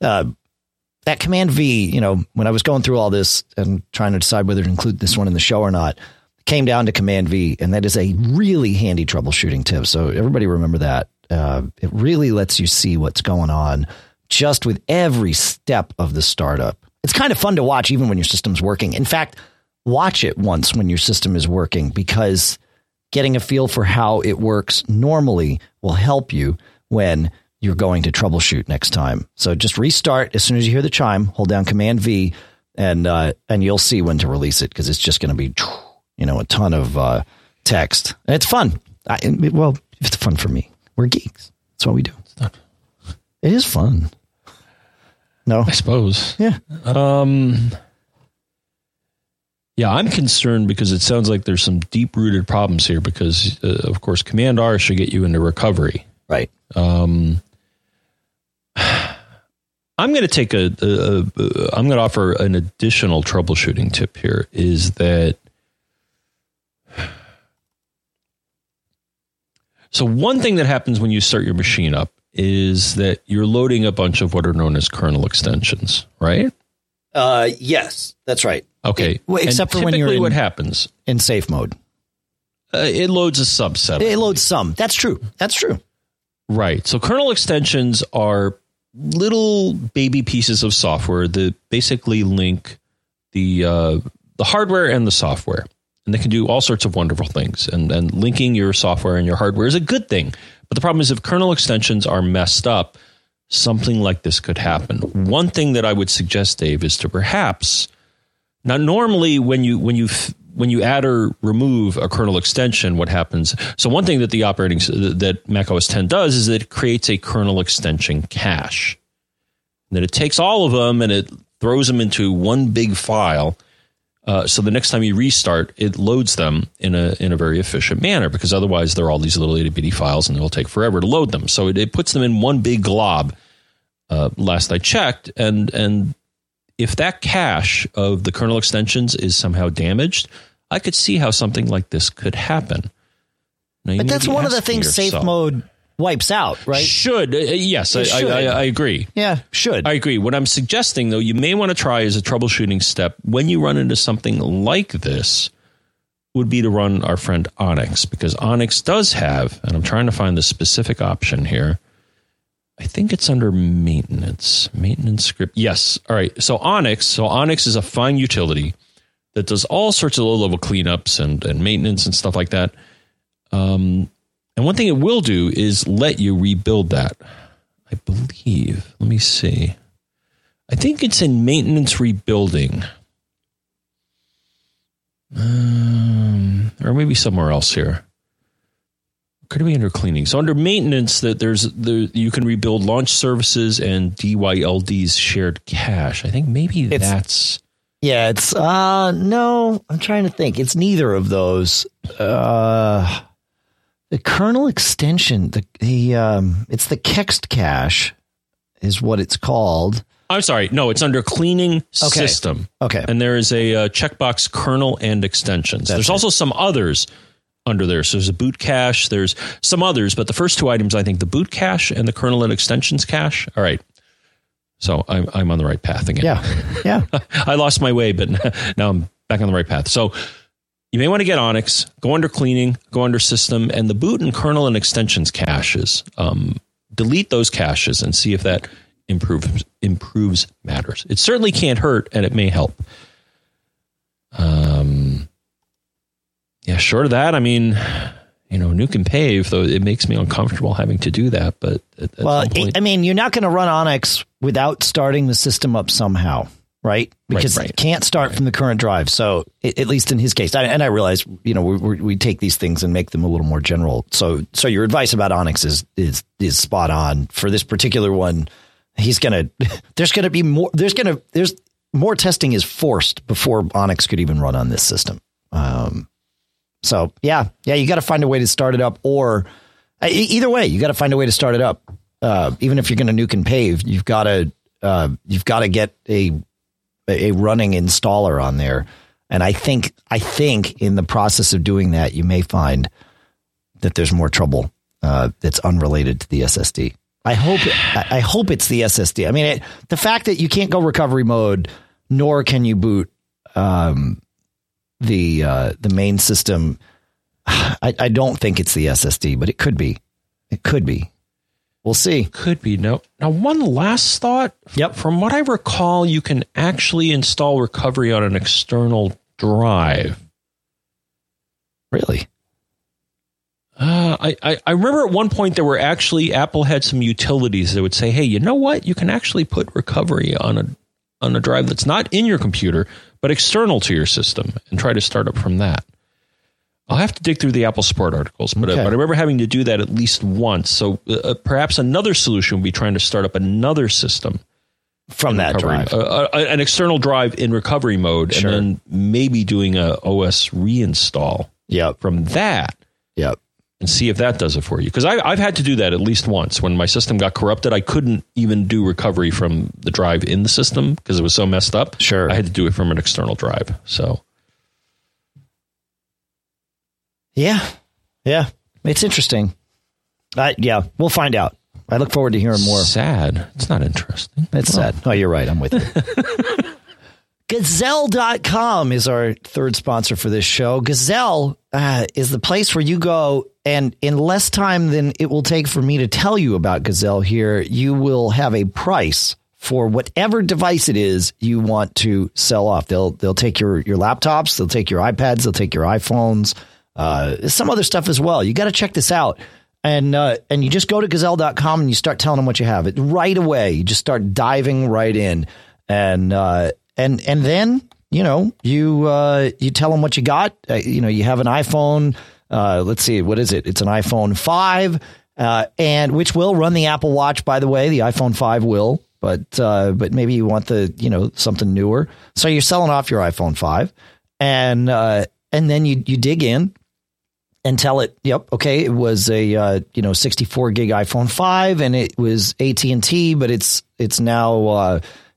that Command V, when I was going through all this and trying to decide whether to include this one in the show or not, came down to Command V, and that is a really handy troubleshooting tip. So everybody remember that. It really lets you see what's going on just with every step of the startup. It's kind of fun to watch even when your system's working. In fact, watch it once when your system is working, because getting a feel for how it works normally will help you when you're going to troubleshoot next time. So just restart as soon as you hear the chime, hold down Command V, and you'll see when to release it, because it's just going to be, a ton of text. And it's fun. It's fun for me. We're geeks. That's what we do. It is fun. No, I suppose. Yeah. Yeah, I'm concerned because it sounds like there's some deep-rooted problems here because, of course, Command R should get you into recovery. Right. I'm going to take I'm going to offer an additional troubleshooting tip here, is that so one thing that happens when you start your machine up is that you're loading a bunch of what are known as kernel extensions, right? Yes, that's right. Okay. Except for when you're what happens in safe mode. It loads a subset. It loads some. That's true. Right. So kernel extensions are little baby pieces of software that basically link the hardware and the software. And they can do all sorts of wonderful things. And linking your software and your hardware is a good thing. But the problem is if kernel extensions are messed up, something like this could happen. One thing that I would suggest, Dave, is to perhaps, now normally when you add or remove a kernel extension, what happens? So one thing that that Mac OS X does is that it creates a kernel extension cache. And then it takes all of them and it throws them into one big file. So the next time you restart, it loads them in a very efficient manner, because otherwise they're all these little itty bitty files and it'll take forever to load them. So it puts them in one big glob. Last I checked, and if that cache of the kernel extensions is somehow damaged, I could see how something like this could happen. Now, but that's one of the things safe mode wipes out, right? Should. Yes, I agree. Yeah, should. I agree. What I'm suggesting, though, you may want to try as a troubleshooting step when you run into something like this would be to run our friend Onyx, because Onyx does have, and I'm trying to find the specific option here. I think it's under maintenance script. Yes. All right. So Onyx is a fine utility that does all sorts of low-level cleanups and maintenance and stuff like that. And one thing it will do is let you rebuild that. I believe. Let me see. I think it's in maintenance rebuilding. Or maybe somewhere else here. Could it be under cleaning? So under maintenance, you can rebuild launch services and DYLD's shared cache. I think maybe that's... Yeah, it's... no, I'm trying to think. It's neither of those. The kernel extension, it's the Kext cache is what it's called. I'm sorry. No, it's under cleaning system. Okay. And there is a checkbox kernel and extensions. There's also some others under there. So there's a boot cache. There's some others, but the first two items, I think the boot cache and the kernel and extensions cache. All right. So I'm on the right path again. Yeah. I lost my way, but now I'm back on the right path. So you may want to get Onyx, go under cleaning, go under system, and the boot and kernel and extensions caches. Delete those caches and see if that improves matters. It certainly can't hurt, and it may help. Yeah, short of that, I mean, nuke and pave, though it makes me uncomfortable having to do that. But at some point, you're not going to run Onyx without starting the system up somehow, right? Because it can't start from the current drive. So at least in his case, and I realize, we take these things and make them a little more general. So your advice about Onyx is spot on for this particular one. There's more testing is forced before Onyx could even run on this system. So yeah, you got to find a way to start it up, or either way, you got to find a way to start it up. Even if you're going to nuke and pave, you've got to get a running installer on there. And I think in the process of doing that, you may find that there's more trouble that's unrelated to the SSD. I hope it's the SSD. I mean, the fact that you can't go recovery mode, nor can you boot the main system. I don't think it's the SSD, but it could be. It could be. We'll see. Could be. No. Now, one last thought. Yep. From what I recall, you can actually install recovery on an external drive. Really? I remember at one point there were actually, Apple had some utilities that would say, hey, you know what? You can actually put recovery on a drive that's not in your computer, but external to your system, and try to start up from that. I'll have to dig through the Apple support articles, but I remember having to do that at least once. So perhaps another solution would be trying to start up another system from that drive, an external drive in recovery mode, and then maybe doing a OS reinstall from that. Yep. And see if that does it for you. Because I've had to do that at least once. When my system got corrupted, I couldn't even do recovery from the drive in the system because it was so messed up. Sure. I had to do it from an external drive. So. Yeah. It's interesting. We'll find out. I look forward to hearing more. Sad. It's not interesting. It's sad. Oh, you're right. I'm with you. Gazelle.com is our third sponsor for this show. Gazelle is the place where you go, and in less time than it will take for me to tell you about Gazelle here, you will have a price for whatever device it is you want to sell off. They'll take your laptops, they'll take your iPads, they'll take your iPhones, some other stuff as well. You got to check this out. And you just go to Gazelle.com and you start telling them what you have. It right away. You just start diving right in, and then, you tell them what you got. You have an iPhone. Let's see, what is it? It's an iPhone 5, and which will run the Apple Watch, by the way. The iPhone 5 will, but maybe you want something newer. So you're selling off your iPhone 5, and then you dig in and tell it, it was a 64 gig iPhone 5, and it was AT&T, but it's now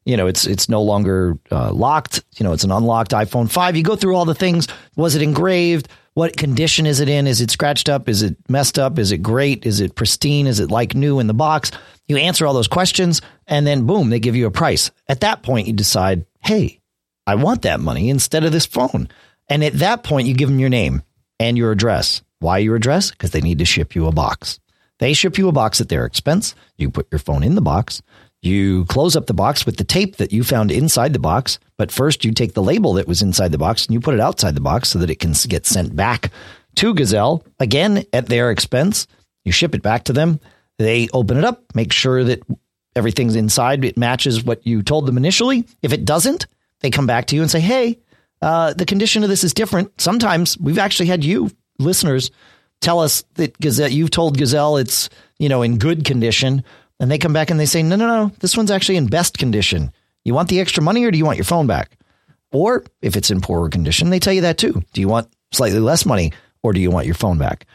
It's no longer locked. It's an unlocked iPhone 5. You go through all the things. Was it engraved? What condition is it in? Is it scratched up? Is it messed up? Is it great? Is it pristine? Is it like new in the box? You answer all those questions, and then boom, they give you a price. At that point, you decide, hey, I want that money instead of this phone. And at that point, you give them your name and your address. Why your address? Because they need to ship you a box. They ship you a box at their expense. You put your phone in the box. You close up the box with the tape that you found inside the box. But first, you take the label that was inside the box and you put it outside the box so that it can get sent back to Gazelle, again, at their expense. You ship it back to them. They open it up, make sure that everything's inside. It matches what you told them initially. If it doesn't, they come back to you and say, hey, the condition of this is different. Sometimes we've actually had you listeners tell us that Gazelle, you've told Gazelle it's, in good condition. And they come back and they say, no, this one's actually in best condition. You want the extra money or do you want your phone back? Or if it's in poorer condition, they tell you that too. Do you want slightly less money or do you want your phone back?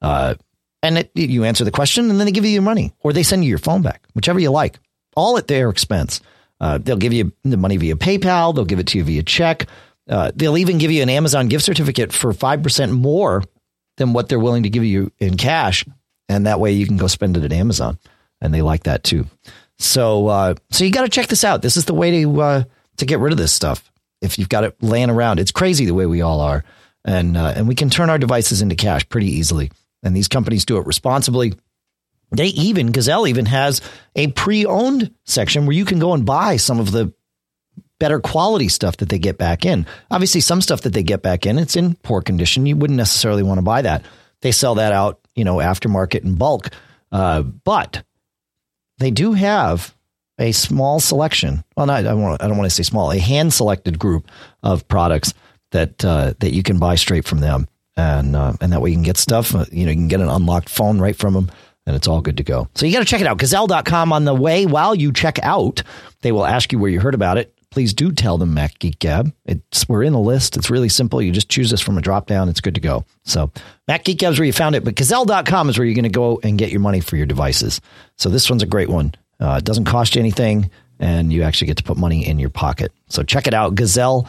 You answer the question and then they give you your money or they send you your phone back, whichever you like, all at their expense. They'll give you the money via PayPal. They'll give it to you via check. They'll even give you an Amazon gift certificate for 5% more than what they're willing to give you in cash. And that way you can go spend it at Amazon. And they like that too. So you got to check this out. This is the way to get rid of this stuff. If you've got it laying around, it's crazy the way we all are. And we can turn our devices into cash pretty easily. And these companies do it responsibly. Gazelle even has a pre-owned section where you can go and buy some of the better quality stuff that they get back in. Obviously, some stuff that they get back in, it's in poor condition. You wouldn't necessarily want to buy that. They sell that out, aftermarket in bulk. But they do have a small selection. Well, I don't want to say small, a hand selected group of products that you can buy straight from them. And that way you can get stuff, you can get an unlocked phone right from them and it's all good to go. So you got to check it out. Gazelle.com. On the way, while you check out, they will ask you where you heard about it. Please do tell them Mac Geek Gab. We're in the list. It's really simple. You just choose this from a drop down. It's good to go. So Mac Geek Gab is where you found it, but Gazelle.com is where you're going to go and get your money for your devices. So this one's a great one. It doesn't cost you anything and you actually get to put money in your pocket. So check it out. Gazelle.com.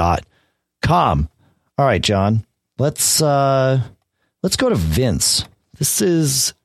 All right, John, let's go to Vince. Vince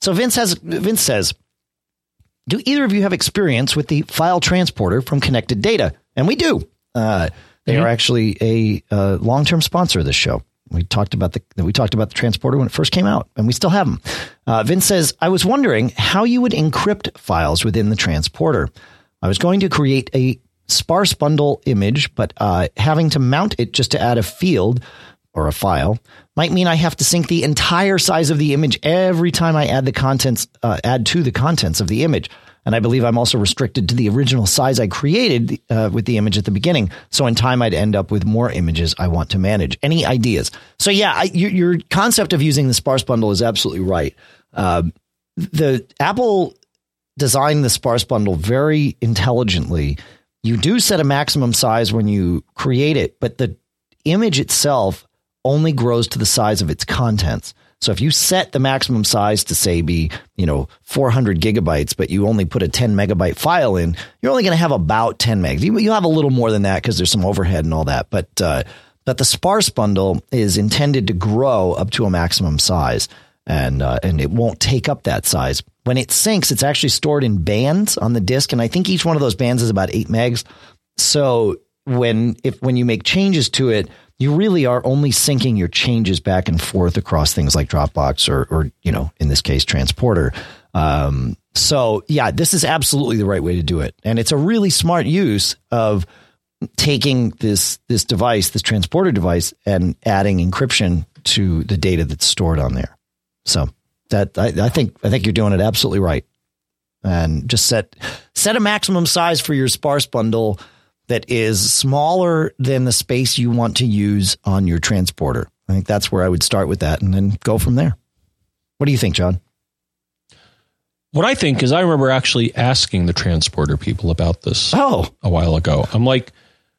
says, do either of you have experience with the file transporter from Connected Data? And we do. They are actually a long-term sponsor of this show. We talked about the transporter when it first came out, and we still have them. Vince says, I was wondering how you would encrypt files within the transporter. I was going to create a sparse bundle image, but having to mount it just to add a field or a file might mean I have to sync the entire size of the image every time I add to the contents of the image. And I believe I'm also restricted to the original size I created with the image at the beginning. So in time, I'd end up with more images I want to manage. Any ideas? So yeah, your concept of using the sparse bundle is absolutely right. The Apple designed the sparse bundle very intelligently. You do set a maximum size when you create it, but the image itself only grows to the size of its contents. So if you set the maximum size to say be, 400 gigabytes, but you only put a 10 megabyte file in, you're only going to have about 10 megs. You have a little more than that because there's some overhead and all that. But the sparse bundle is intended to grow up to a maximum size and it won't take up that size. When it syncs, it's actually stored in bands on the disk. And I think each one of those bands is about 8 megs. So when you make changes to it, you really are only syncing your changes back and forth across things like Dropbox or in this case, Transporter. So yeah, this is absolutely the right way to do it. And it's a really smart use of taking this device, this Transporter device, and adding encryption to the data that's stored on there. So that I think you're doing it absolutely right. And just set a maximum size for your sparse bundle that is smaller than the space you want to use on your transporter. I think that's where I would start with that and then go from there. What do you think, John? What I think is I remember actually asking the transporter people about this a while ago. I'm like,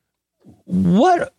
what?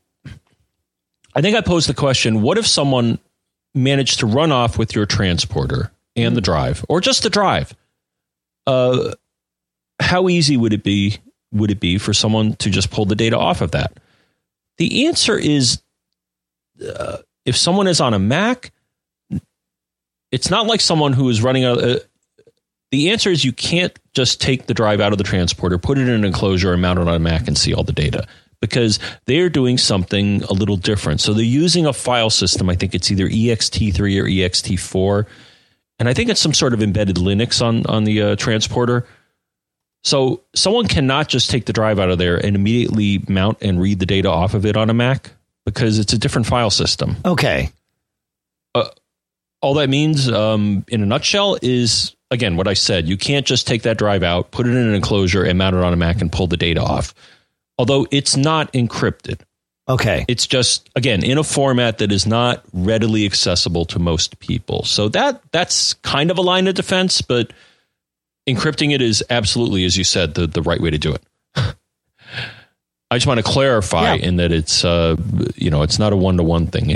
I think I posed the question, what if someone managed to run off with your transporter and the drive, or just the drive? How easy would it be would it be for someone to just pull the data off of that? The answer is, if someone is on a Mac, it's not like someone who is running the answer is you can't just take the drive out of the transporter, put it in an enclosure, and mount it on a Mac and see all the data, because they're doing something a little different. So they're using a file system. I think it's either ext3 or ext4, and I think it's some sort of embedded Linux on the transporter. So someone cannot just take the drive out of there and immediately mount and read the data off of it on a Mac, because it's a different file system. Okay. All that means, in a nutshell, is, again, what I said. You can't just take that drive out, put it in an enclosure, and mount it on a Mac and pull the data off. Although it's not encrypted. Okay. It's just, again, in a format that is not readily accessible to most people. So that's kind of a line of defense, but encrypting it is absolutely, as you said, the right way to do it. I just want to clarify in that it's it's not a one-to-one thing.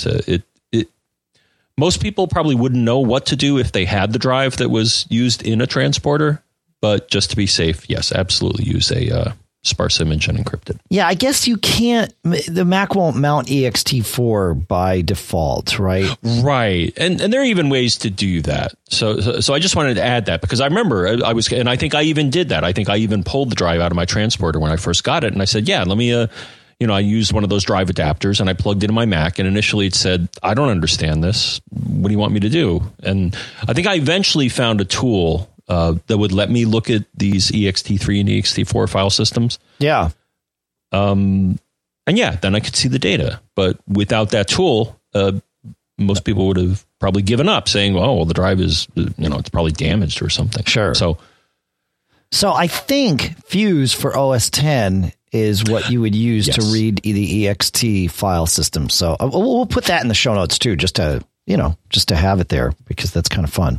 Most people probably wouldn't know what to do if they had the drive that was used in a transporter, but just to be safe, yes, absolutely use a sparse image and encrypt it. Yeah, I guess you can't. The Mac won't mount ext4 by default, right? Right, and there are even ways to do that. So I just wanted to add that, because I remember and I think I even did that. I think I even pulled the drive out of my transporter when I first got it, and I said, yeah, let me. I used one of those drive adapters and I plugged it in my Mac, and initially it said, I don't understand this. What do you want me to do? And I think I eventually found a tool that would let me look at these ext3 and ext4 file systems. Yeah. And then I could see the data. But without that tool, most people would have probably given up, saying, well, the drive is, it's probably damaged or something. Sure. So I think Fuse for OS X is what you would use to read the ext file system. So we'll put that in the show notes too, just to have it there, because that's kind of fun.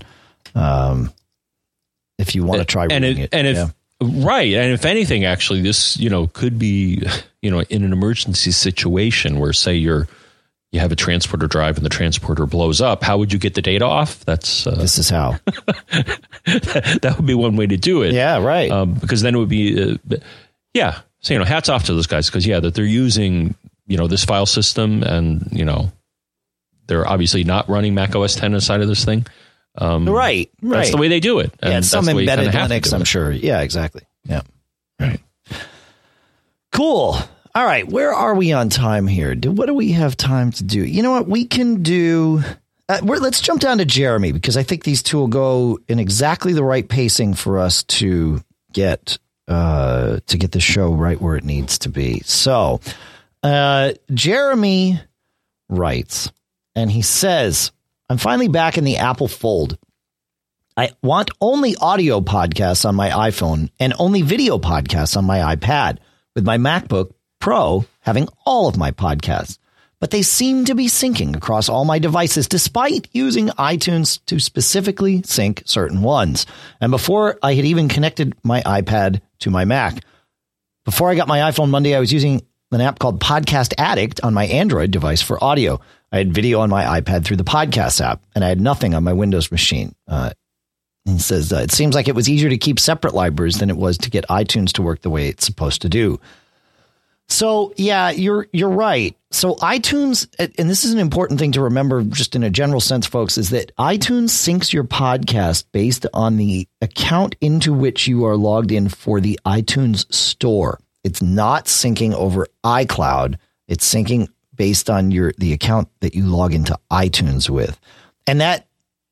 If you want to try reading it. And if anything, actually, this, could be, in an emergency situation where, say, you have a transporter drive and the transporter blows up. How would you get the data off? This is how. That would be one way to do it. Yeah, right. Because then it would be, So, hats off to those guys, because, that they're using, this file system, and, they're obviously not running Mac OS X inside of this thing. Right. That's the way they do it. And some embedded Linux, I'm sure. Yeah, exactly. Yeah. Right. Cool. All right. Where are we on time here? What do we have time to do? You know what? We can do... let's jump down to Jeremy, because I think these two will go in exactly the right pacing for us to get the show right where it needs to be. So Jeremy writes, and he says, I'm finally back in the Apple Fold. I want only audio podcasts on my iPhone and only video podcasts on my iPad, with my MacBook Pro having all of my podcasts. But they seem to be syncing across all my devices, despite using iTunes to specifically sync certain ones. And before I had even connected my iPad to my Mac. Before I got my iPhone Monday, I was using an app called Podcast Addict on my Android device for audio. I had video on my iPad through the Podcast app, and I had nothing on my Windows machine. He says, it seems like it was easier to keep separate libraries than it was to get iTunes to work the way it's supposed to do. So, yeah, you're right. So iTunes, and this is an important thing to remember just in a general sense, folks, is that iTunes syncs your podcast based on the account into which you are logged in for the iTunes store. It's not syncing over iCloud. It's syncing based on the account that you log into iTunes with. And that's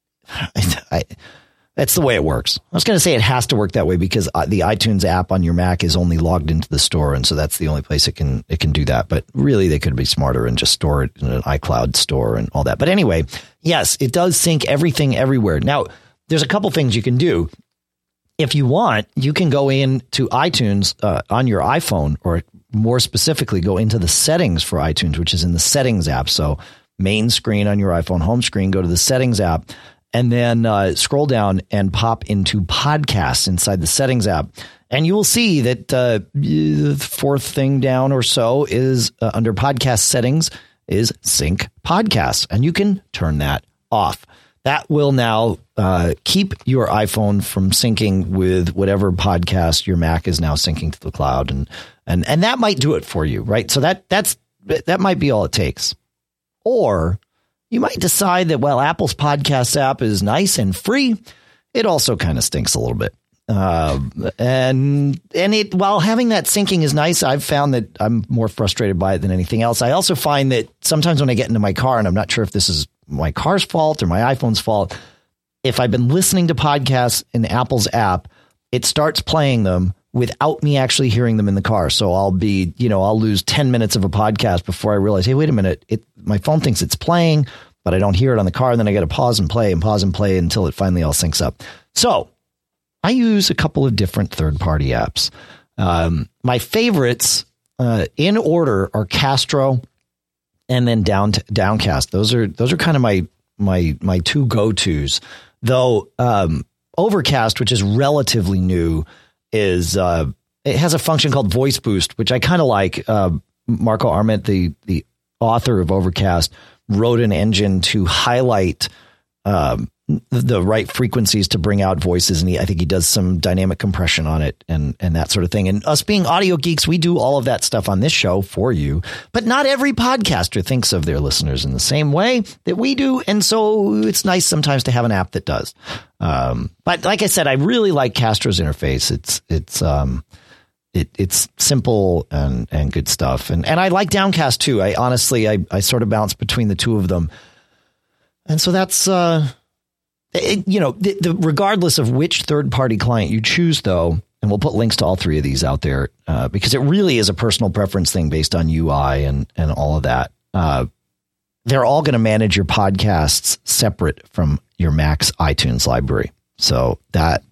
the way it works. I was going to say it has to work that way because the iTunes app on your Mac is only logged into the store, and so that's the only place it can do that. But really, they could be smarter and just store it in an iCloud store and all that. But anyway, yes, it does sync everything everywhere. Now, there's a couple things you can do. If you want, you can go into iTunes on your iPhone, or more specifically, go into the settings for iTunes, which is in the settings app. So main screen on your iPhone, home screen, go to the settings app, and then scroll down and pop into podcasts inside the settings app. And you will see that the fourth thing down or so is under podcast settings is sync podcasts. And you can turn that off. that will now keep your iPhone from syncing with whatever podcast your Mac is now syncing to the cloud, and that might do it for you, right? So that might be all it takes. Or you might decide that, well, Apple's podcast app is nice and free. It also kind of stinks a little bit. And it, while having that syncing is nice, I've found that I'm more frustrated by it than anything else. I also find that sometimes when I get into my car, and I'm not sure if this is my car's fault or my iPhone's fault, if I've been listening to podcasts in Apple's app, it starts playing them without me actually hearing them in the car. So I'll lose 10 minutes of a podcast before I realize, hey, wait a minute, my phone thinks it's playing, but I don't hear it on the car. And then I got to pause and play until it finally all syncs up. So I use a couple of different third-party apps. My favorites in order are Castro and then Downcast. Those are kind of my two go-tos. Though Overcast, which is relatively new, it has a function called Voice Boost, which I kind of like. Marco Arment, the author of Overcast, wrote an engine to highlight the right frequencies to bring out voices, and I think he does some dynamic compression on it and that sort of thing. And us being audio geeks, we do all of that stuff on this show for you, but not every podcaster thinks of their listeners in the same way that we do, and so it's nice sometimes to have an app that does. But like I said, I really like Castro's interface. It's simple and good stuff, and I like Downcast too. I honestly sort of bounce between the two of them, and so that's regardless of which third-party client you choose, though, and we'll put links to all three of these out there because it really is a personal preference thing based on UI and all of that. They're all going to manage your podcasts separate from your Mac's iTunes library. So that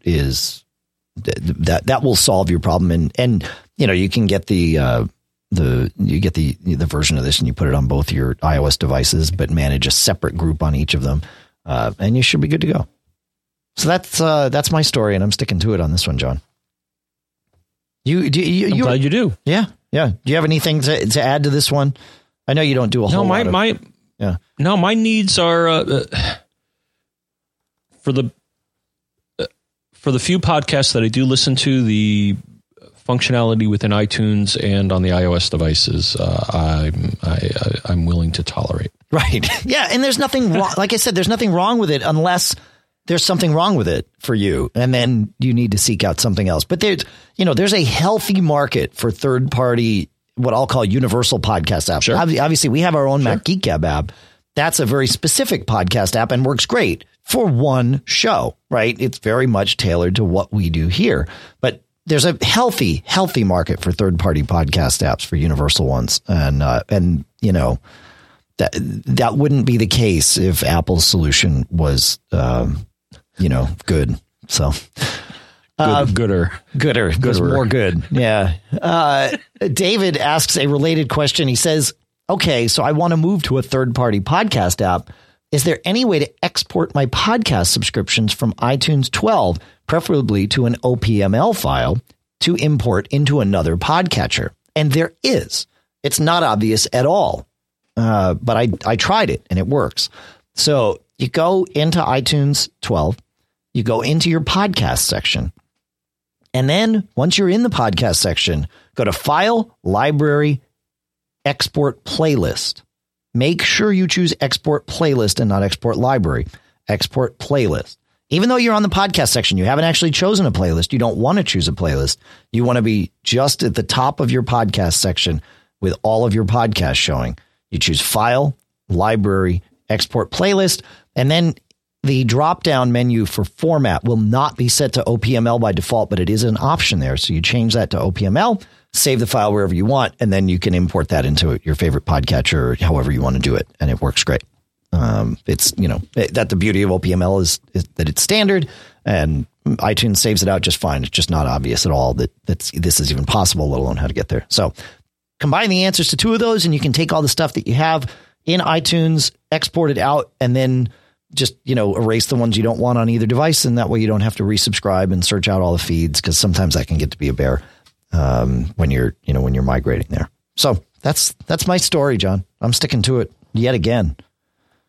will solve your problem. And you can get the version of this and you put it on both your iOS devices, but manage a separate group on each of them. And you should be good to go. So that's my story, and I'm sticking to it on this one, John. I'm glad you do. Yeah. Do you have anything to add to this one? I know you don't do a whole lot. No, my needs are for the few podcasts that I do listen to, the functionality within iTunes and on the iOS devices, I'm willing to tolerate. Right. Yeah. And there's nothing wrong. Like I said, there's nothing wrong with it unless there's something wrong with it for you. And then you need to seek out something else. But there's a healthy market for third party, what I'll call universal podcast apps. Sure. Obviously, we have our own Mac Geek Gab app. That's a very specific podcast app and works great for one show, right? It's very much tailored to what we do here. But there's a healthy market for third party podcast apps, for universal ones. And that wouldn't be the case if Apple's solution was, good. So gooder, more good. Yeah. David asks a related question. He says, okay, so I want to move to a third party podcast app. Is there any way to export my podcast subscriptions from iTunes 12, preferably to an OPML file, to import into another podcatcher? And there is. It's not obvious at all. But I tried it and it works. So you go into iTunes 12, you go into your podcast section. And then once you're in the podcast section, go to File, Library, Export Playlist. Make sure you choose Export Playlist and not Export Library. Export Playlist. Even though you're on the podcast section, you haven't actually chosen a playlist. You don't want to choose a playlist. You want to be just at the top of your podcast section with all of your podcasts showing. You choose File, Library, Export Playlist, and then the drop-down menu for format will not be set to OPML by default, but it is an option there. So you change that to OPML, save the file wherever you want, and then you can import that into your favorite podcatcher or however you want to do it, and it works great. It's, that the beauty of OPML is that it's standard, and iTunes saves it out just fine. It's just not obvious at all that this is even possible, let alone how to get there. So combine the answers to two of those, and you can take all the stuff that you have in iTunes, export it out, and then just, erase the ones you don't want on either device. And that way you don't have to resubscribe and search out all the feeds, because sometimes that can get to be a bear when you're migrating there. So that's my story, John. I'm sticking to it yet again.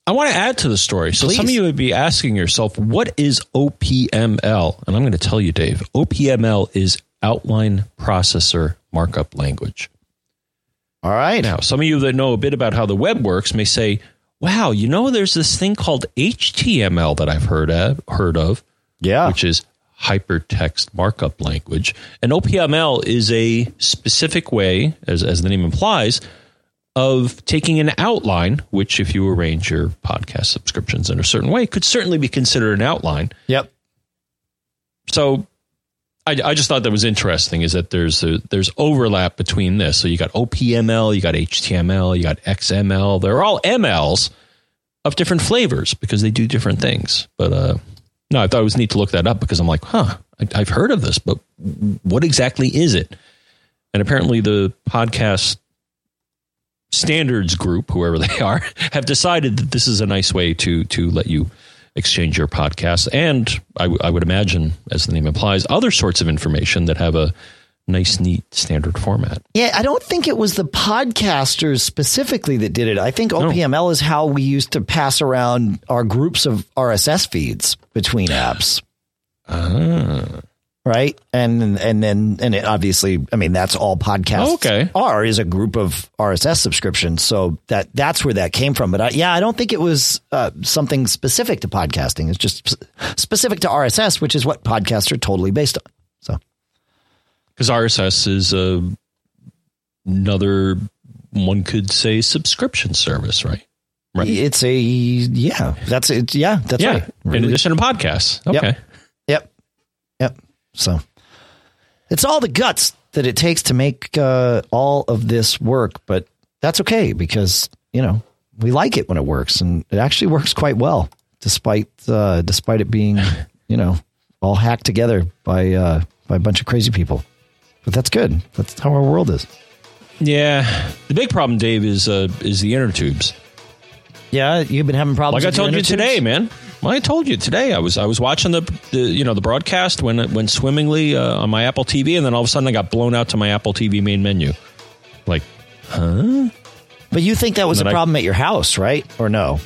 I want to add to the story. So Please. some of you would be asking yourself, what is OPML? And I'm going to tell you, Dave. OPML is Outline Processor Markup Language. All right. Now, some of you that know a bit about how the web works may say, wow, there's this thing called HTML that I've heard of, Yeah. which is Hypertext Markup Language. And OPML is a specific way, as the name implies, of taking an outline, which if you arrange your podcast subscriptions in a certain way, could certainly be considered an outline. Yep. So I just thought that was interesting, is that there's overlap between this. So you got OPML, you got HTML, you got XML. They're all MLs of different flavors because they do different things. But no, I thought it was neat to look that up because I'm like, I've heard of this, but what exactly is it? And apparently the podcast standards group, whoever they are, have decided that this is a nice way to let you exchange your podcasts. And I would imagine, as the name implies, other sorts of information that have a nice, neat standard format. Yeah, I don't think it was the podcasters specifically that did it. I think OPML is how we used to pass around our groups of RSS feeds between apps. Right. And it obviously, I mean, that's all podcasts are, is a group of RSS subscriptions. So that's where that came from. But I don't think it was something specific to podcasting. It's just specific to RSS, which is what podcasts are totally based on. So, because RSS is another, one could say, subscription service, right? Right. It's that's it. Yeah, that's right. Really. In addition to podcasts. Okay. Yep. So it's all the guts that it takes to make all of this work, but that's okay because, we like it when it works, and it actually works quite well, despite it being, all hacked together by a bunch of crazy people. But that's good. That's how our world is. Yeah. The big problem, Dave, is the inner tubes. Yeah, you've been having problems. Like I told you today, man. Well, I told you today. I was watching the broadcast when it went swimmingly on my Apple TV, and then all of a sudden I got blown out to my Apple TV main menu. Like, huh? But you think that was a problem at your house, right? Or no?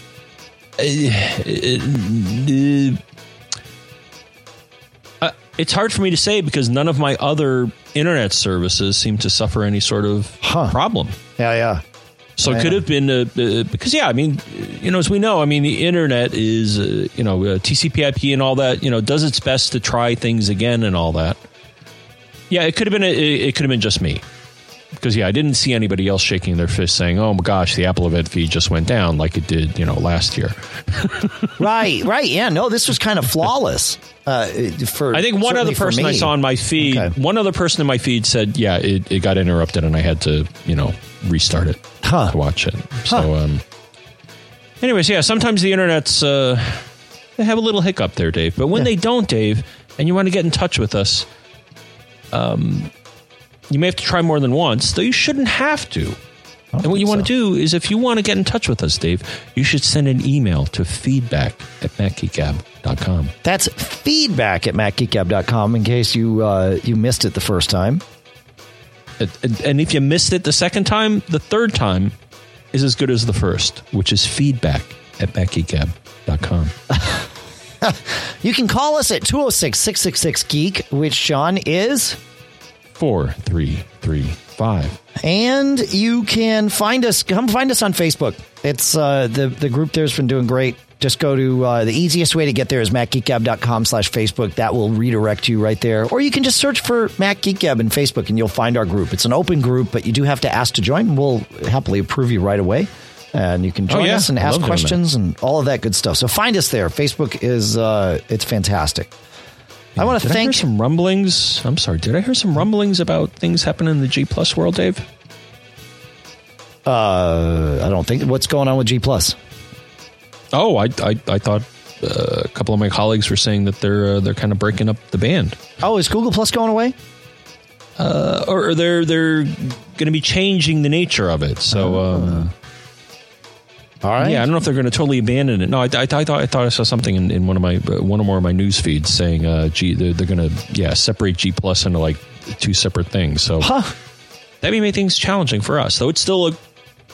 It's hard for me to say because none of my other internet services seem to suffer any sort of problem. Yeah. So it could have been because, as we know, the internet is, TCP/IP and all that, does its best to try things again and all that. Yeah, it could have been just me because, I didn't see anybody else shaking their fist saying, oh my gosh, the Apple event feed just went down like it did, last year. Right. Yeah, no, this was kind of flawless. I think one other person I saw on my feed, one other person in my feed said, it got interrupted and I had to, restart it to watch it. So, anyways, sometimes the internet's, they have a little hiccup there, Dave. But when they don't, Dave, and you want to get in touch with us, you may have to try more than once, though you shouldn't have to. And what you want to do is, if you want to get in touch with us, Dave, you should send an email to feedback@macgeekgab.com. That's feedback@macgeekgab.com in case you missed it the first time. And if you missed it the second time, the third time is as good as the first, which is feedback@macgeekgab.com. You can call us at 206-666-GEEK, which, Sean, is 4335. And you can find us. Come find us on Facebook. It's the group there's been doing great. Just go to the easiest way to get there is macgeekgab.com/Facebook. That will redirect you right there. Or you can just search for Mac Geek Gab in Facebook and you'll find our group. It's an open group, but you do have to ask to join. We'll happily approve you right away. And you can join us and ask questions and all of that good stuff. So find us there. Facebook is it's fantastic. I want to thank. Did I hear some rumblings? I'm sorry. Did I hear some rumblings about things happening in the G Plus world, Dave? I don't think. What's going on with G Plus? Oh, I thought a couple of my colleagues were saying that they're kind of breaking up the band. Oh, is Google Plus going away? Or they're going to be changing the nature of it. So. All right. Yeah, I don't know if they're going to totally abandon it. No, I thought I saw something in one or more of my news feeds saying they're going to separate G Plus into like two separate things. So that may make things challenging for us. Though it's still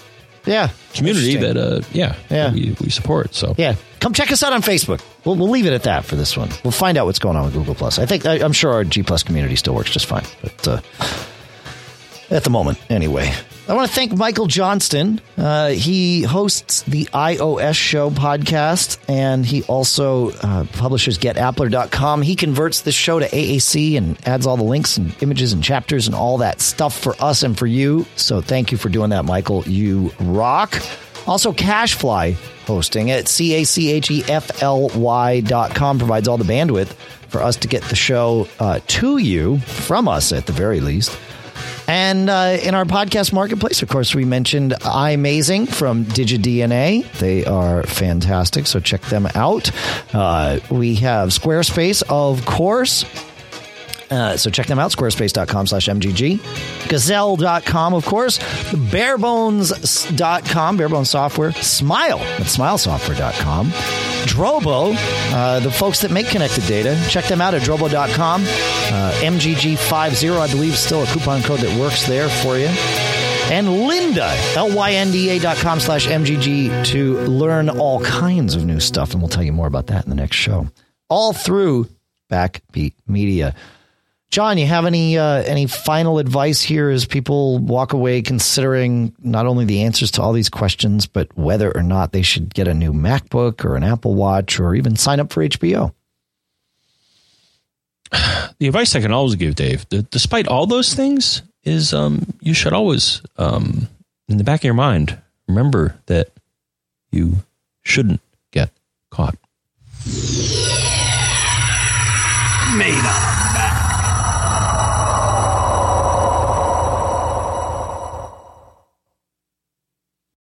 community that we support. So come check us out on Facebook. We'll leave it at that for this one. We'll find out what's going on with Google Plus. I'm sure our G Plus community still works just fine, but at the moment, anyway. I want to thank Michael Johnston. He hosts the iOS Show podcast, and he also publishes GetAppler.com. He converts this show to AAC and adds all the links and images and chapters and all that stuff for us and for you. So thank you for doing that, Michael. You rock. Also, CacheFly hosting at CacheFly.com provides all the bandwidth for us to get the show to you, from us at the very least. And in our podcast marketplace, of course, we mentioned iMazing from DigiDNA. They are fantastic, so check them out. We have Squarespace, of course. So check them out, squarespace.com/MGG. Gazelle.com, of course. Barebones.com, Barebones Software. Smile at smilesoftware.com. Drobo, the folks that make connected data. Check them out at drobo.com. MGG50, I believe, is still a coupon code that works there for you. And Lynda, lynda.com/MGG to learn all kinds of new stuff. And we'll tell you more about that in the next show. All through Backbeat Media. John, you have any final advice here as people walk away considering not only the answers to all these questions, but whether or not they should get a new MacBook or an Apple Watch or even sign up for HBO? The advice I can always give, Dave, despite all those things, is you should always, in the back of your mind, remember that you shouldn't get caught. Made up.